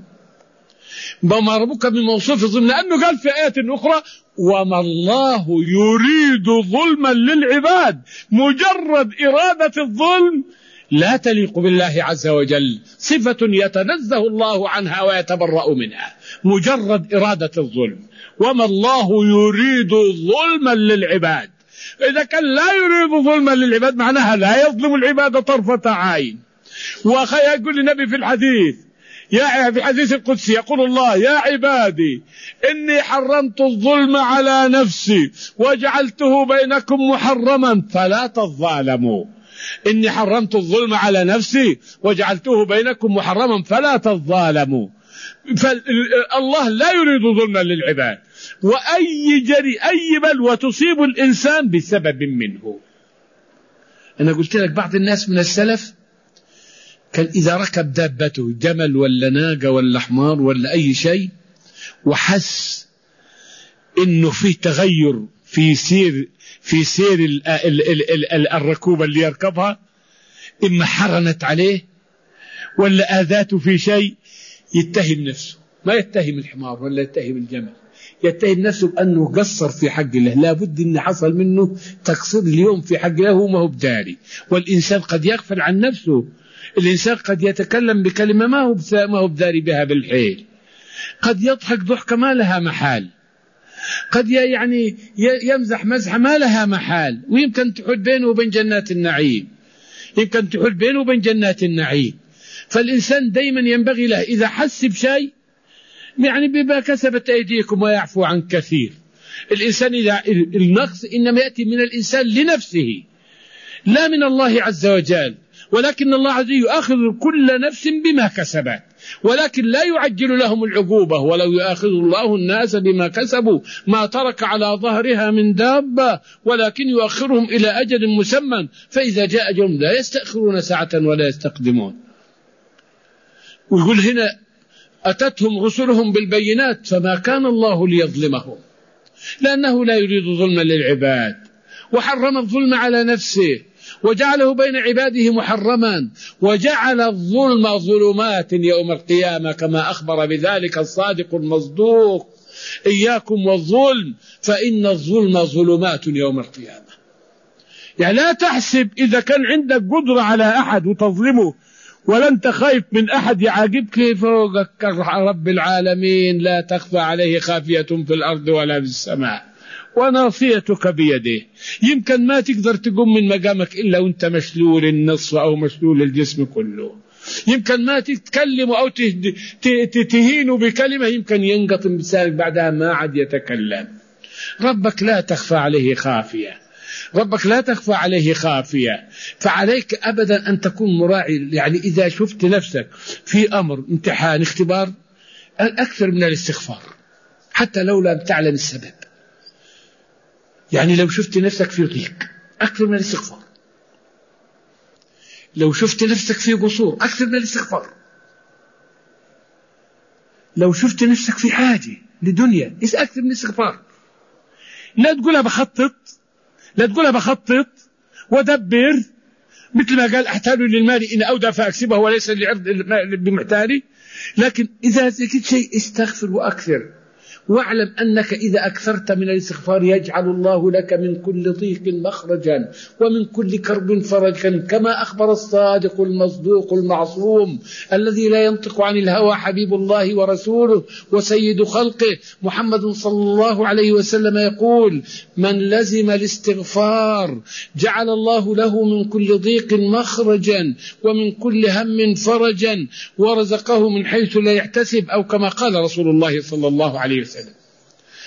وما ربك بموصوف الظلم، لأنه قال في آية أخرى وما الله يريد ظلما للعباد. مجرد إرادة الظلم لا تليق بالله عز وجل، صفة يتنزه الله عنها ويتبرأ منها، مجرد إرادة الظلم. وما الله يريد ظلما للعباد، إذا كان لا يريد ظلما للعباد معناها لا يظلم العباد طرفة عين. ويقول النبي في الحديث يا في الحديث القدسي يقول الله يا عبادي إني حرمت الظلم على نفسي وجعلته بينكم محرما فلا تظالموا. إني حرمت الظلم على نفسي وجعلته بينكم محرما فلا تظالموا. فالله لا يريد ظلما للعباد، وأي جري أي بلوى تصيب الإنسان بسبب منه. أنا قلت لك بعض الناس من السلف كان إذا ركب دابته جمل ولا ناقة ولا حمار ولا أي شيء وحس إنه فيه تغير في سير في سير ال ال ال ال ال الركوبة اللي يركبها، إما حرنت عليه ولا آذاته في شيء، يتهم نفسه، ما يتهم الحمار ولا يتهم الجمل، يتهم نفسه بأنه قصر في حق الله. لا بد إن حصل منه تقصير اليوم في حق الله وما هو بداري. والإنسان قد يغفل عن نفسه، الإنسان قد يتكلم بكلمة ما هو ما هو بداري بها بالحيل، قد يضحك ضحكة ما لها محال، قد يعني يمزح مزحة ما لها محال، ويمكن تحول بينه وبين جنات النعيم، يمكن تحول بينه وبين جنات النعيم. فالإنسان دايما ينبغي له إذا حس بشيء يعني بما كسبت أيديكم ويعفو عن كثير. الإنسان إذا النقص إنما يأتي من الإنسان لنفسه لا من الله عز وجل، ولكن الله عز وجل يؤاخذ كل نفس بما كسبت، ولكن لا يعجل لهم العقوبة. ولو يؤاخذ الله الناس بما كسبوا ما ترك على ظهرها من دابة ولكن يؤخرهم إلى أجل مسمى فإذا جاء أجلهم لا يستأخرون ساعة ولا يستقدمون. ويقول هنا أتتهم رسلهم بالبينات فما كان الله ليظلمهم لأنه لا يريد ظلما للعباد، وحرم الظلم على نفسه وجعله بين عباده محرما، وجعل الظلم ظلمات يوم القيامة كما أخبر بذلك الصادق المصدوق إياكم والظلم فإن الظلم ظلمات يوم القيامة. يعني لا تحسب إذا كان عندك قدرة على أحد وتظلمه ولا أنت خايف من أحد يعاقبك فوقك رب العالمين لا تخفى عليه خافية في الأرض ولا في السماء وناصيتك بيده. يمكن ما تقدر تقوم من مقامك إلا وانت مشلول النصف أو مشلول الجسم كله، يمكن ما تتكلم أو تهين بكلمة يمكن ينقطم بسالك بعدها ما عاد يتكلم. ربك لا تخفى عليه خافية، ربك لا تخفى عليه خافية. فعليك أبدا أن تكون مراعي. يعني إذا شفت نفسك في أمر امتحان اختبار أكثر من الاستغفار حتى لو لم تعلم السبب. يعني لو شفت نفسك في ضيق أكثر من الاستغفار، لو شفت نفسك في قصور أكثر من الاستغفار، لو شفت نفسك في حاجة لدنيا أكثر من الاستغفار. لا تقولها بخطط، لا تقولها بخطط ودبر مثل ما قال أحتاج للمال إن أودع فأكسبه وليس لعرض بمحتالي. لكن إذا ذكرت شيء استغفر وأكثر، واعلم أنك إذا أكثرت من الاستغفار يجعل الله لك من كل ضيق مخرجا ومن كل كرب فرجا، كما أخبر الصادق المصدوق المعصوم الذي لا ينطق عن الهوى حبيب الله ورسوله وسيد خلقه محمد صلى الله عليه وسلم يقول من لزم الاستغفار جعل الله له من كل ضيق مخرجا ومن كل هم فرجا ورزقه من حيث لا يحتسب، أو كما قال رسول الله صلى الله عليه وسلم.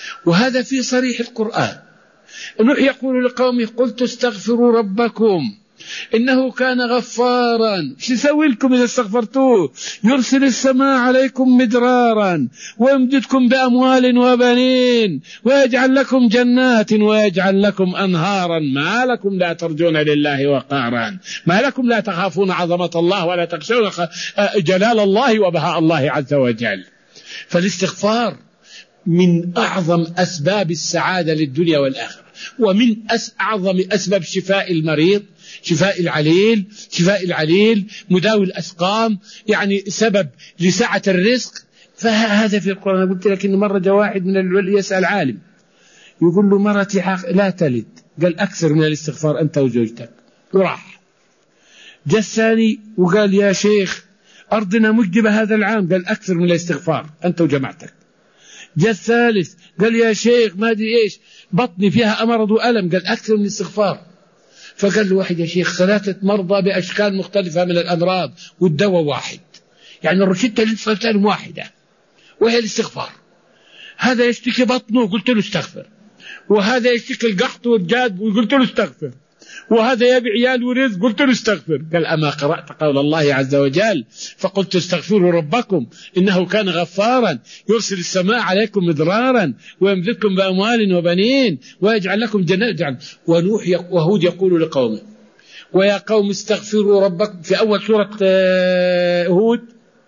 وهذا في صريح القرآن. نوح يقول لقومه قلت استغفروا ربكم إنه كان غفارا. شو يسوي لكم إذا استغفرتوه؟ يرسل السماء عليكم مدرارا ويمددكم بأموال وبنين ويجعل لكم جنات ويجعل لكم أنهارا. ما لكم لا ترجون لله وقارا؟ ما لكم لا تخافون عظمة الله ولا تخشون جلال الله وبهاء الله عز وجل؟ فالاستغفار من أعظم أسباب السعادة للدنيا والآخرة، ومن أعظم أسباب شفاء المريض، شفاء العليل، شفاء العليل مداوي الأسقام، يعني سبب لسعة الرزق. فهذا في القرآن. قلت لك إن مرة جاء واحد من العلماء يسأل عالم يقول له مرتي لا تلد، قال أكثر من الاستغفار أنت وزوجتك، وراح. جاء الثاني وقال يا شيخ أرضنا مجدبة هذا العام، قال أكثر من الاستغفار أنت وجماعتك. جاء الثالث قال يا شيخ ما أدري إيش بطني فيها أمرض وألم، قال أكثر من الاستغفار. فقال له واحد يا شيخ ثلاثة مرضى بأشكال مختلفة من الأمراض والدواء واحد، يعني الروشتة للسلطان واحدة وهي الاستغفار. هذا يشتكي بطنه قلت له استغفر، وهذا يشتكي القحط والجاد وقلت له استغفر، وهذا يبي عيال ورزق قلت له استغفر. قال أما قرأت قول الله عز وجل فقلت استغفروا ربكم إنه كان غفارا يرسل السماء عليكم مدرارا ويمددكم بأموال وبنين ويجعل لكم جنات. ونوح وهود يقول لقومه ويا قوم استغفروا ربكم. في أول سورة هود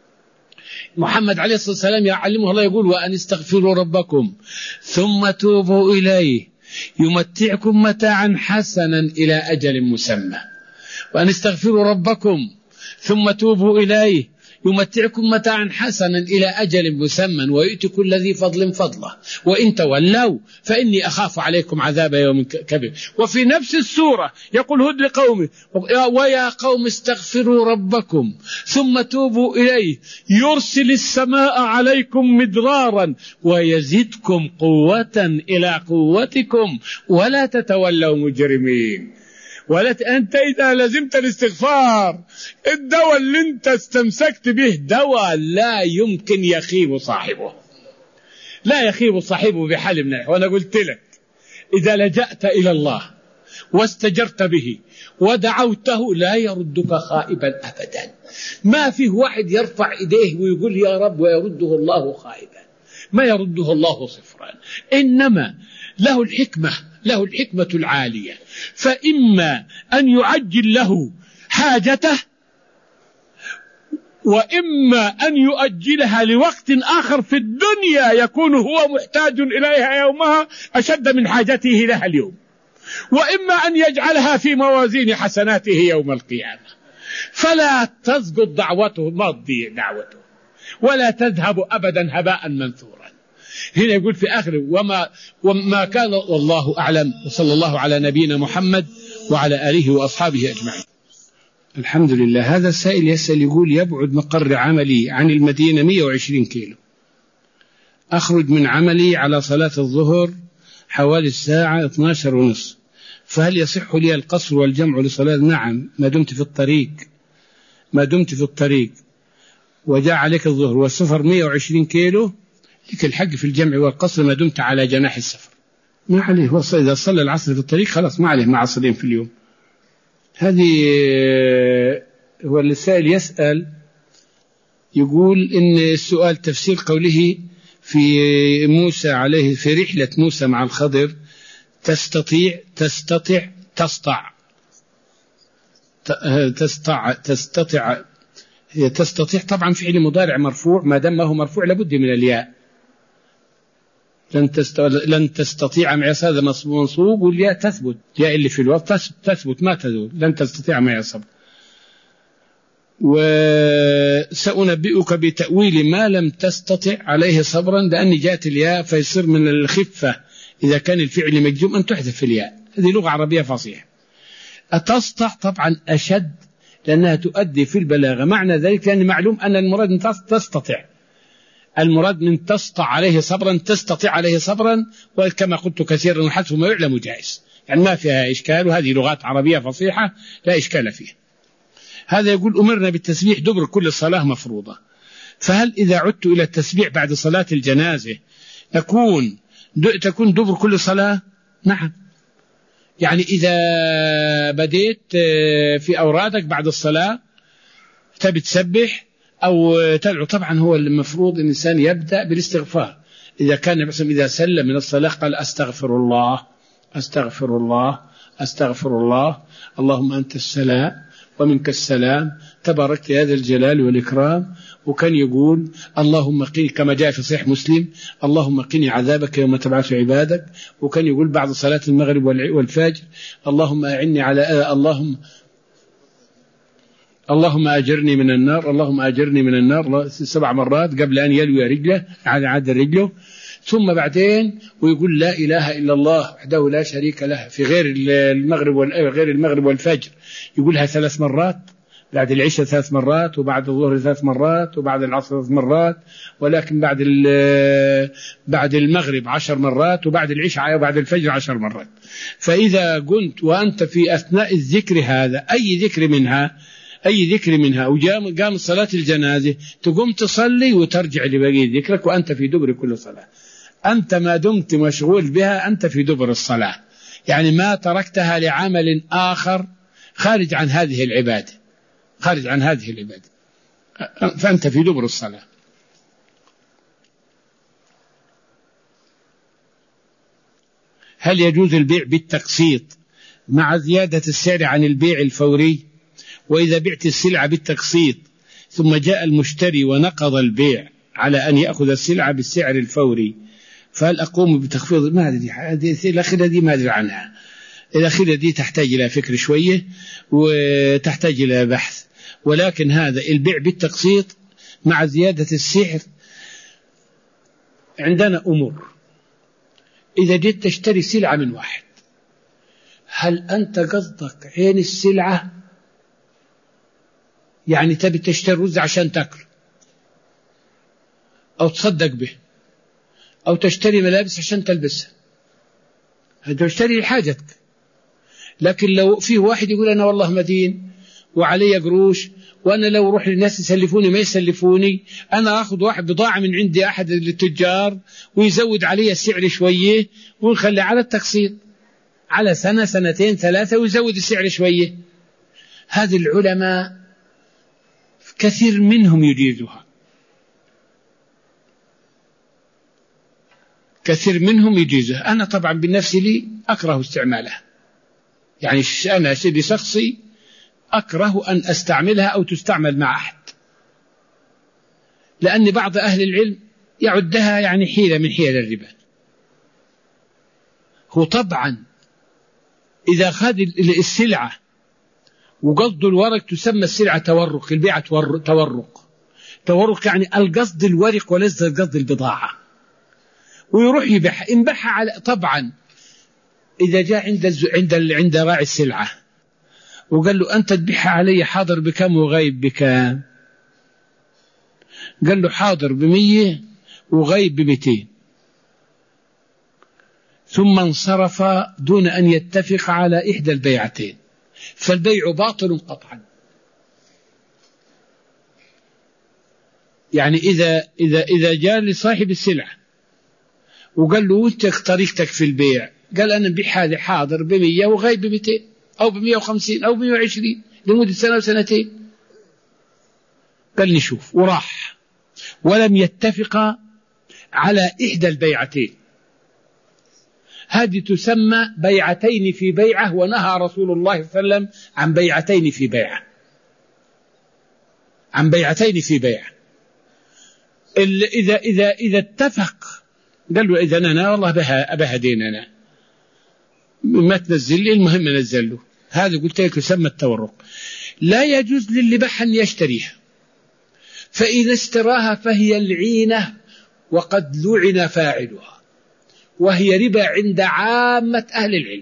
محمد عليه الصلاة والسلام يعلمه الله يقول وأن استغفروا ربكم ثم توبوا إليه يمتعكم متاعا حسنا إلى أجل مسمى. وأن استغفروا ربكم ثم توبوا إليه يمتعكم متاعا حسنا إلى أجل مسمى ويؤتي كل ذي فضل فضله وإن تولوا فإني أخاف عليكم عذاب يوم كبير. وفي نفس السورة يقول هود لقومه ويا قوم استغفروا ربكم ثم توبوا إليه يرسل السماء عليكم مدرارا ويزدكم قوة إلى قوتكم ولا تتولوا مجرمين. ولا أنت إذا لزمت الاستغفار الدواء اللي أنت استمسكت به دواء لا يمكن يخيب صاحبه، لا يخيب صاحبه بحال من الأحوال. وأنا قلت لك إذا لجأت إلى الله واستجرت به ودعوته لا يردك خائبا أبدا. ما فيه واحد يرفع إيديه ويقول يا رب ويرده الله خائبا، ما يرده الله صفرا، إنما له الحكمة، له الحكمة العالية. فإما أن يعجل له حاجته وإما أن يؤجلها لوقت آخر في الدنيا يكون هو محتاج إليها يومها أشد من حاجته لها اليوم، وإما أن يجعلها في موازين حسناته يوم القيامة. فلا تسقط دعوته، ما تضيع دعوته ولا تذهب أبدا هباء منثورا. هنا يقول في آخر وما, وما كان والله أعلم. وصلى الله على نبينا محمد وعلى آله وأصحابه أجمعين. الحمد لله. هذا السائل يسأل يقول يبعد مقر عملي عن المدينة مئة وعشرين كيلو، أخرج من عملي على صلاة الظهر حوالي الساعة اثنتي عشرة ونصف، فهل يصح لي القصر والجمع لصلاة؟ نعم، ما دمت في الطريق، ما دمت في الطريق وجاء عليك الظهر والسفر مئة وعشرين كيلو لك الحق في الجمع والقصر ما دمت على جناح السفر، ما عليه. هو إذا صلى العصر في الطريق خلاص ما عليه مع عصرين في اليوم. هذه هو السائل يسأل يقول إن السؤال تفسير قوله في موسى عليه في رحلة موسى مع الخضر تستطيع تستطيع تسطع تستطع تستطيع هي تستطيع طبعا فعل مضارع مرفوع، ما دام هو مرفوع لابد من الياء. لن تست... لن تستطيع معي هذا منصوب والياء تثبت، الياء اللي في الوقت تثبت ما تزول، لن تستطيع معي صبر. وسأنبئك بتأويل ما لم تستطع عليه صبرا، لأن جاءت الياء فيصير من الخفة إذا كان الفعل مجزوم أن تحذف الياء. هذه لغة عربية فصيحة. أتسطع طبعا أشد لأنها تؤدي في البلاغة معنى ذلك، لأن معلوم أن المراد من تستطع، المراد من تسطع عليه صبرا، تستطيع عليه صبرا، وكما قلت كثيرا الحذف ما يعلم جائز، يعني ما فيها إشكال، وهذه لغات عربية فصيحة لا إشكال فيها. هذا يقول أمرنا بالتسبيح دبر كل صلاة مفروضة، فهل إذا عدت إلى التسبيح بعد صلاة الجنازة تكون تكون دبر كل صلاة؟ نعم، يعني إذا بديت في أورادك بعد الصلاة تبي تسبح أو تدعو، طبعا هو المفروض الإنسان يبدأ بالاستغفار. إذا كان إذا سلم من الصلاة قال أستغفر الله أستغفر الله أستغفر الله اللهم أنت السلام ومنك السلام تبارك يا ذا الجلال والإكرام. وكان يقول اللهم قني، كما جاء في صحيح مسلم، اللهم قني عذابك يوم تبعث عبادك. وكان يقول بعد صلاة المغرب والفجر اللهم أعني على اللهم اللهم أجرني من النار اللهم أجرني من النار سبع مرات قبل أن يلوي رجله على عد رجله. ثم بعدين ويقول لا إله إلا الله وحده لا شريك له في غير المغرب وغير المغرب والفجر، يقولها ثلاث مرات، بعد العشاء ثلاث مرات، وبعد الظهر ثلاث مرات، وبعد العصر ثلاث مرات، ولكن بعد بعد المغرب عشر مرات، وبعد العشاء وبعد الفجر عشر مرات. فإذا قلت وأنت في أثناء الذكر هذا أي ذكر منها أي ذكر منها وجام قام صلاة الجنازة تقوم تصلي وترجع لبقية ذكرك وأنت في دبر كل صلاة. أنت ما دمت مشغول بها أنت في دبر الصلاة، يعني ما تركتها لعمل آخر خارج عن هذه العبادة خارج عن هذه العبادة فأنت في دبر الصلاة. هل يجوز البيع بالتقسيط مع زيادة السعر عن البيع الفوري؟ وإذا بعت السلعة بالتقسيط ثم جاء المشتري ونقض البيع على أن يأخذ السلعة بالسعر الفوري فهل أقوم بتخفيض؟ ما أدري، هذه الأخيرة دي ما أدري عنها، الأخيرة دي تحتاج إلى فكر شوية وتحتاج إلى بحث. ولكن هذا البيع بالتقسيط مع زيادة السعر عندنا أمور. إذا جيت تشتري سلعة من واحد، هل أنت قصدك عين السلعة؟ يعني تبي تشتري رز عشان تأكل أو تصدق به، أو تشتري ملابس عشان تلبسها، هذا تشتري لحاجتك. لكن لو فيه واحد يقول أنا والله مدين وعلي قروش وأنا لو روح للناس يسلفوني ما يسلفوني، أنا أخذ واحد بضاعة من عندي أحد التجار ويزود علي السعر شوية ونخلي على التقسيط على سنة سنتين ثلاثة ويزود السعر شوية. هذه العلماء كثير منهم يجيزها، كثير منهم يجيزها. أنا طبعا بالنفس لي أكره استعمالها، يعني أنا شيء شخصي أكره أن أستعملها أو تستعمل مع أحد، لأن بعض أهل العلم يعدها يعني حيلة من حيل الربا. هو طبعا إذا أخذ السلعة وقصد الورق تسمى السلعة تورق، البيعة تورق تورق يعني القصد الورق وليس القصد البضاعة، ويروح يبيعها انباعها على. طبعا إذا جاء عند عند عند راعي السلعة وقال له أنت تبيعها علي حاضر بكم وغايب بكم؟ قال له حاضر بمية وغايب بمئتين، ثم انصرف دون أن يتفق على إحدى البيعتين، فالبيع باطل قطعا. يعني إذا إذا إذا جاء لصاحب السلعة وقال له وانت طريقتك في البيع، قال أنا بيع هذه حاضر بمية وغايب بمئتين أو بمية وخمسين أو بمية وعشرين لمدة سنة وسنتين، قال لي شوف، وراح ولم يتفق على إحدى البيعتين. هذه تسمى بيعتين في بيعة، ونهى رسول الله صلى الله عليه وسلم عن بيعتين في بيعة عن بيعتين في بيعة. إذا إذا إذا اتفق قال له إذا أنا والله بها أبها دين أنا ما تنزل لي، المهم نزل له. هذا قلت لك يسمى التورق. لا يجوز للي بح أن يشتريها، فإذا اشتراها فهي العينة وقد لعن فاعلها، وهي ربا عند عامة أهل العلم.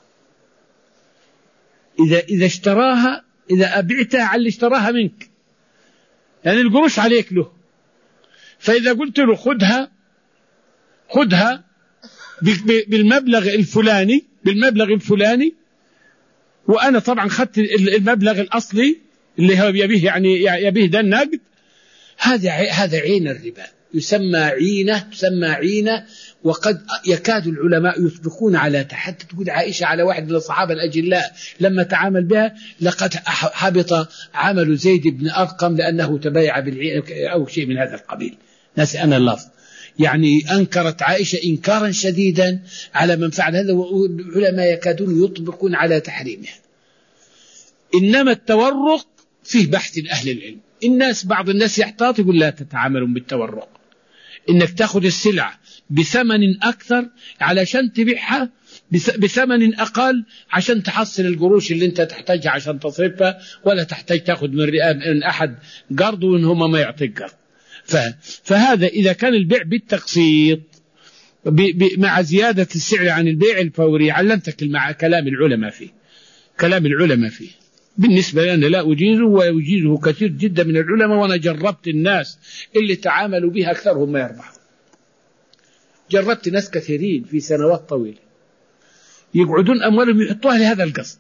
إذا إذا اشتراها، إذا أبعتها على اللي اشتراها منك، يعني القروش عليك له، فإذا قلت له خذها خذها بالمبلغ الفلاني بالمبلغ الفلاني وأنا طبعا خدت المبلغ الأصلي اللي هو يبيه، يعني يبيه ده النقد، هذا هذا عين الربا. يسمى عينة، تسمى عينة. وقد يكاد العلماء يطبقون على حتى تقول عائشة على واحد من الصحابة الأجلاء لما تعامل بها لقد حبط عمل زيد بن أرقم لأنه تبايع بالعين أو شيء من هذا القبيل، ناسي أنا اللفظ. يعني أنكرت عائشة إنكارا شديدا على من فعل هذا، والعلماء يكادون يطبقون على تحريمه. إنما التورق فيه بحث أهل العلم. الناس بعض الناس يحتاط يقول لا تتعاملوا بالتورق، إنك تأخذ السلعة بثمن أكثر علشان تبيعها بثمن أقل عشان تحصل القروش اللي أنت تحتاجها عشان تصرفها، ولا تحتاج تأخذ من أحد قرض وإن هما ما يعطيك قرض. فهذا إذا كان البيع بالتقسيط مع زيادة السعر عن البيع الفوري علمتك مع كلام العلماء فيه، كلام العلماء فيه. بالنسبة لنا لا أجيزه، ويجيزه كثير جدا من العلماء، وأنا جربت الناس اللي تعاملوا بها أكثرهم ما يربحوا. جربت ناس كثيرين في سنوات طويلة يقعدون أموالهم يحطوها لهذا القصد،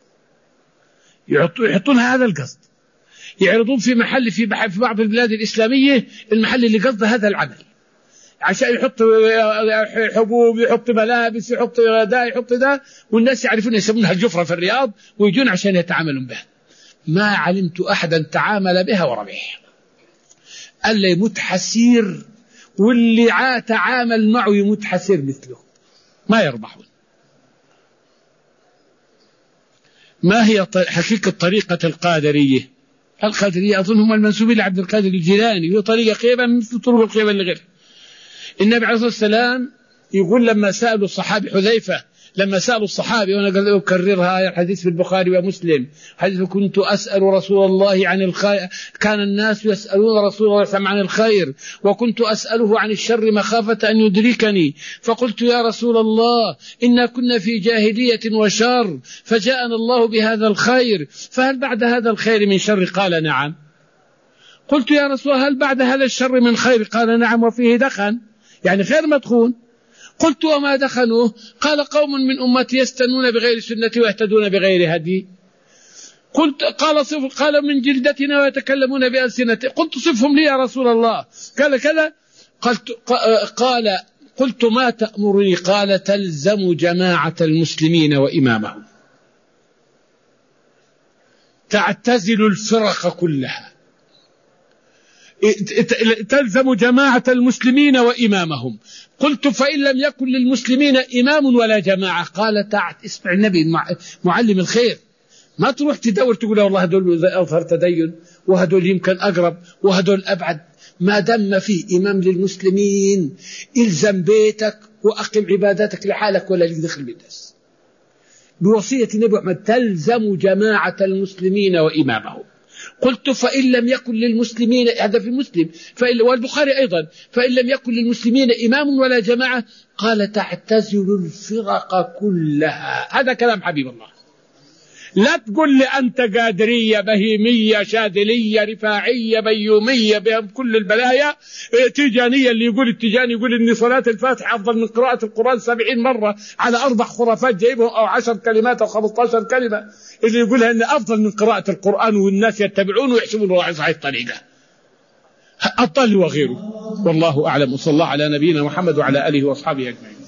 يحطونها هذا القصد، يعرضون في محل في بعض البلاد الإسلامية المحل اللي قصده هذا العمل، عشان يحط حبوب، يحط ملابس، يحط دا، يحط دا، والناس يعرفون يسمونها الجفرة في الرياض ويجون عشان يتعاملون بها. ما علمت أحدا تعامل بها وربح، ألا يموت حسير، واللي تعامل معه يموت حسير مثله، ما يربحون. ما هي حقيقة طريقة القادرية؟ القادرية أظن هم المنسوبين لعبد القادر الجيلاني، هي طريقة خيبة مثل طرق الخيبة اللي غير. النبي عليه الصلاة والسلام يقول لما سألوا الصحابي حذيفة، لما سألوا الصحابي، وأنا قال أكررها، الحديث في البخاري ومسلم، حديث كنت أسأل رسول الله عن الخير، كان الناس يسألون رسول الله عن الخير، وكنت أسأله عن الشر مخافة أن يدركني، فقلت يا رسول الله إنا كنا في جاهلية وشر، فجاءنا الله بهذا الخير، فهل بعد هذا الخير من شر؟ قال نعم. قلت يا رسول الله هل بعد هذا الشر من خير؟ قال نعم وفيه دخن، يعني خير مدخون. قلت وما دخنوه؟ قال قوم من أمتي يستنون بغير سنتي ويهتدون بغير هدي. قلت قال صف، قال من جلدتنا ويتكلمون بألسنتي. قلت صفهم لي يا رسول الله. قال كذا. قلت قال قلت ما تأمرني؟ قال تلزم جماعة المسلمين وإمامهم، تعتزل الفرق كلها، تلزم جماعة المسلمين وإمامهم. قلت فإن لم يكن للمسلمين إمام ولا جماعة؟ قال تعت اسمع النبي معلم الخير، ما تروح تدور تقول والله هدول أظهر تدين وهدول يمكن أقرب وهدول أبعد. ما دام فيه إمام للمسلمين إلزم بيتك وأقم عباداتك لحالك ولا لك دخل بالناس. بوصية النبي محمد تلزم جماعة المسلمين وإمامهم. قلت فإن لم يكن للمسلمين، هذا في مسلم والبخاري أيضا، فإن لم يكن للمسلمين إمام ولا جماعة قال تعتزل الفرق كلها. هذا كلام حبيب الله. لا تقول لي أنت قادرية بهيمية شاذلية رفاعية بيومية بهم كل البلايا، تيجانية اللي يقول التيجاني يقول إن صلاة الفاتحة أفضل من قراءة القرآن سبعين مرة على أربع خرافات جايبهم أو عشر كلمات أو خمسة عشر كلمة، اللي يقولها إن أفضل من قراءة القرآن والناس يتبعون ويحسبون راعي صحيح الطريقة. أطل وغيره. والله أعلم، وصلى الله على نبينا محمد وعلى آله وأصحابه أجمعين.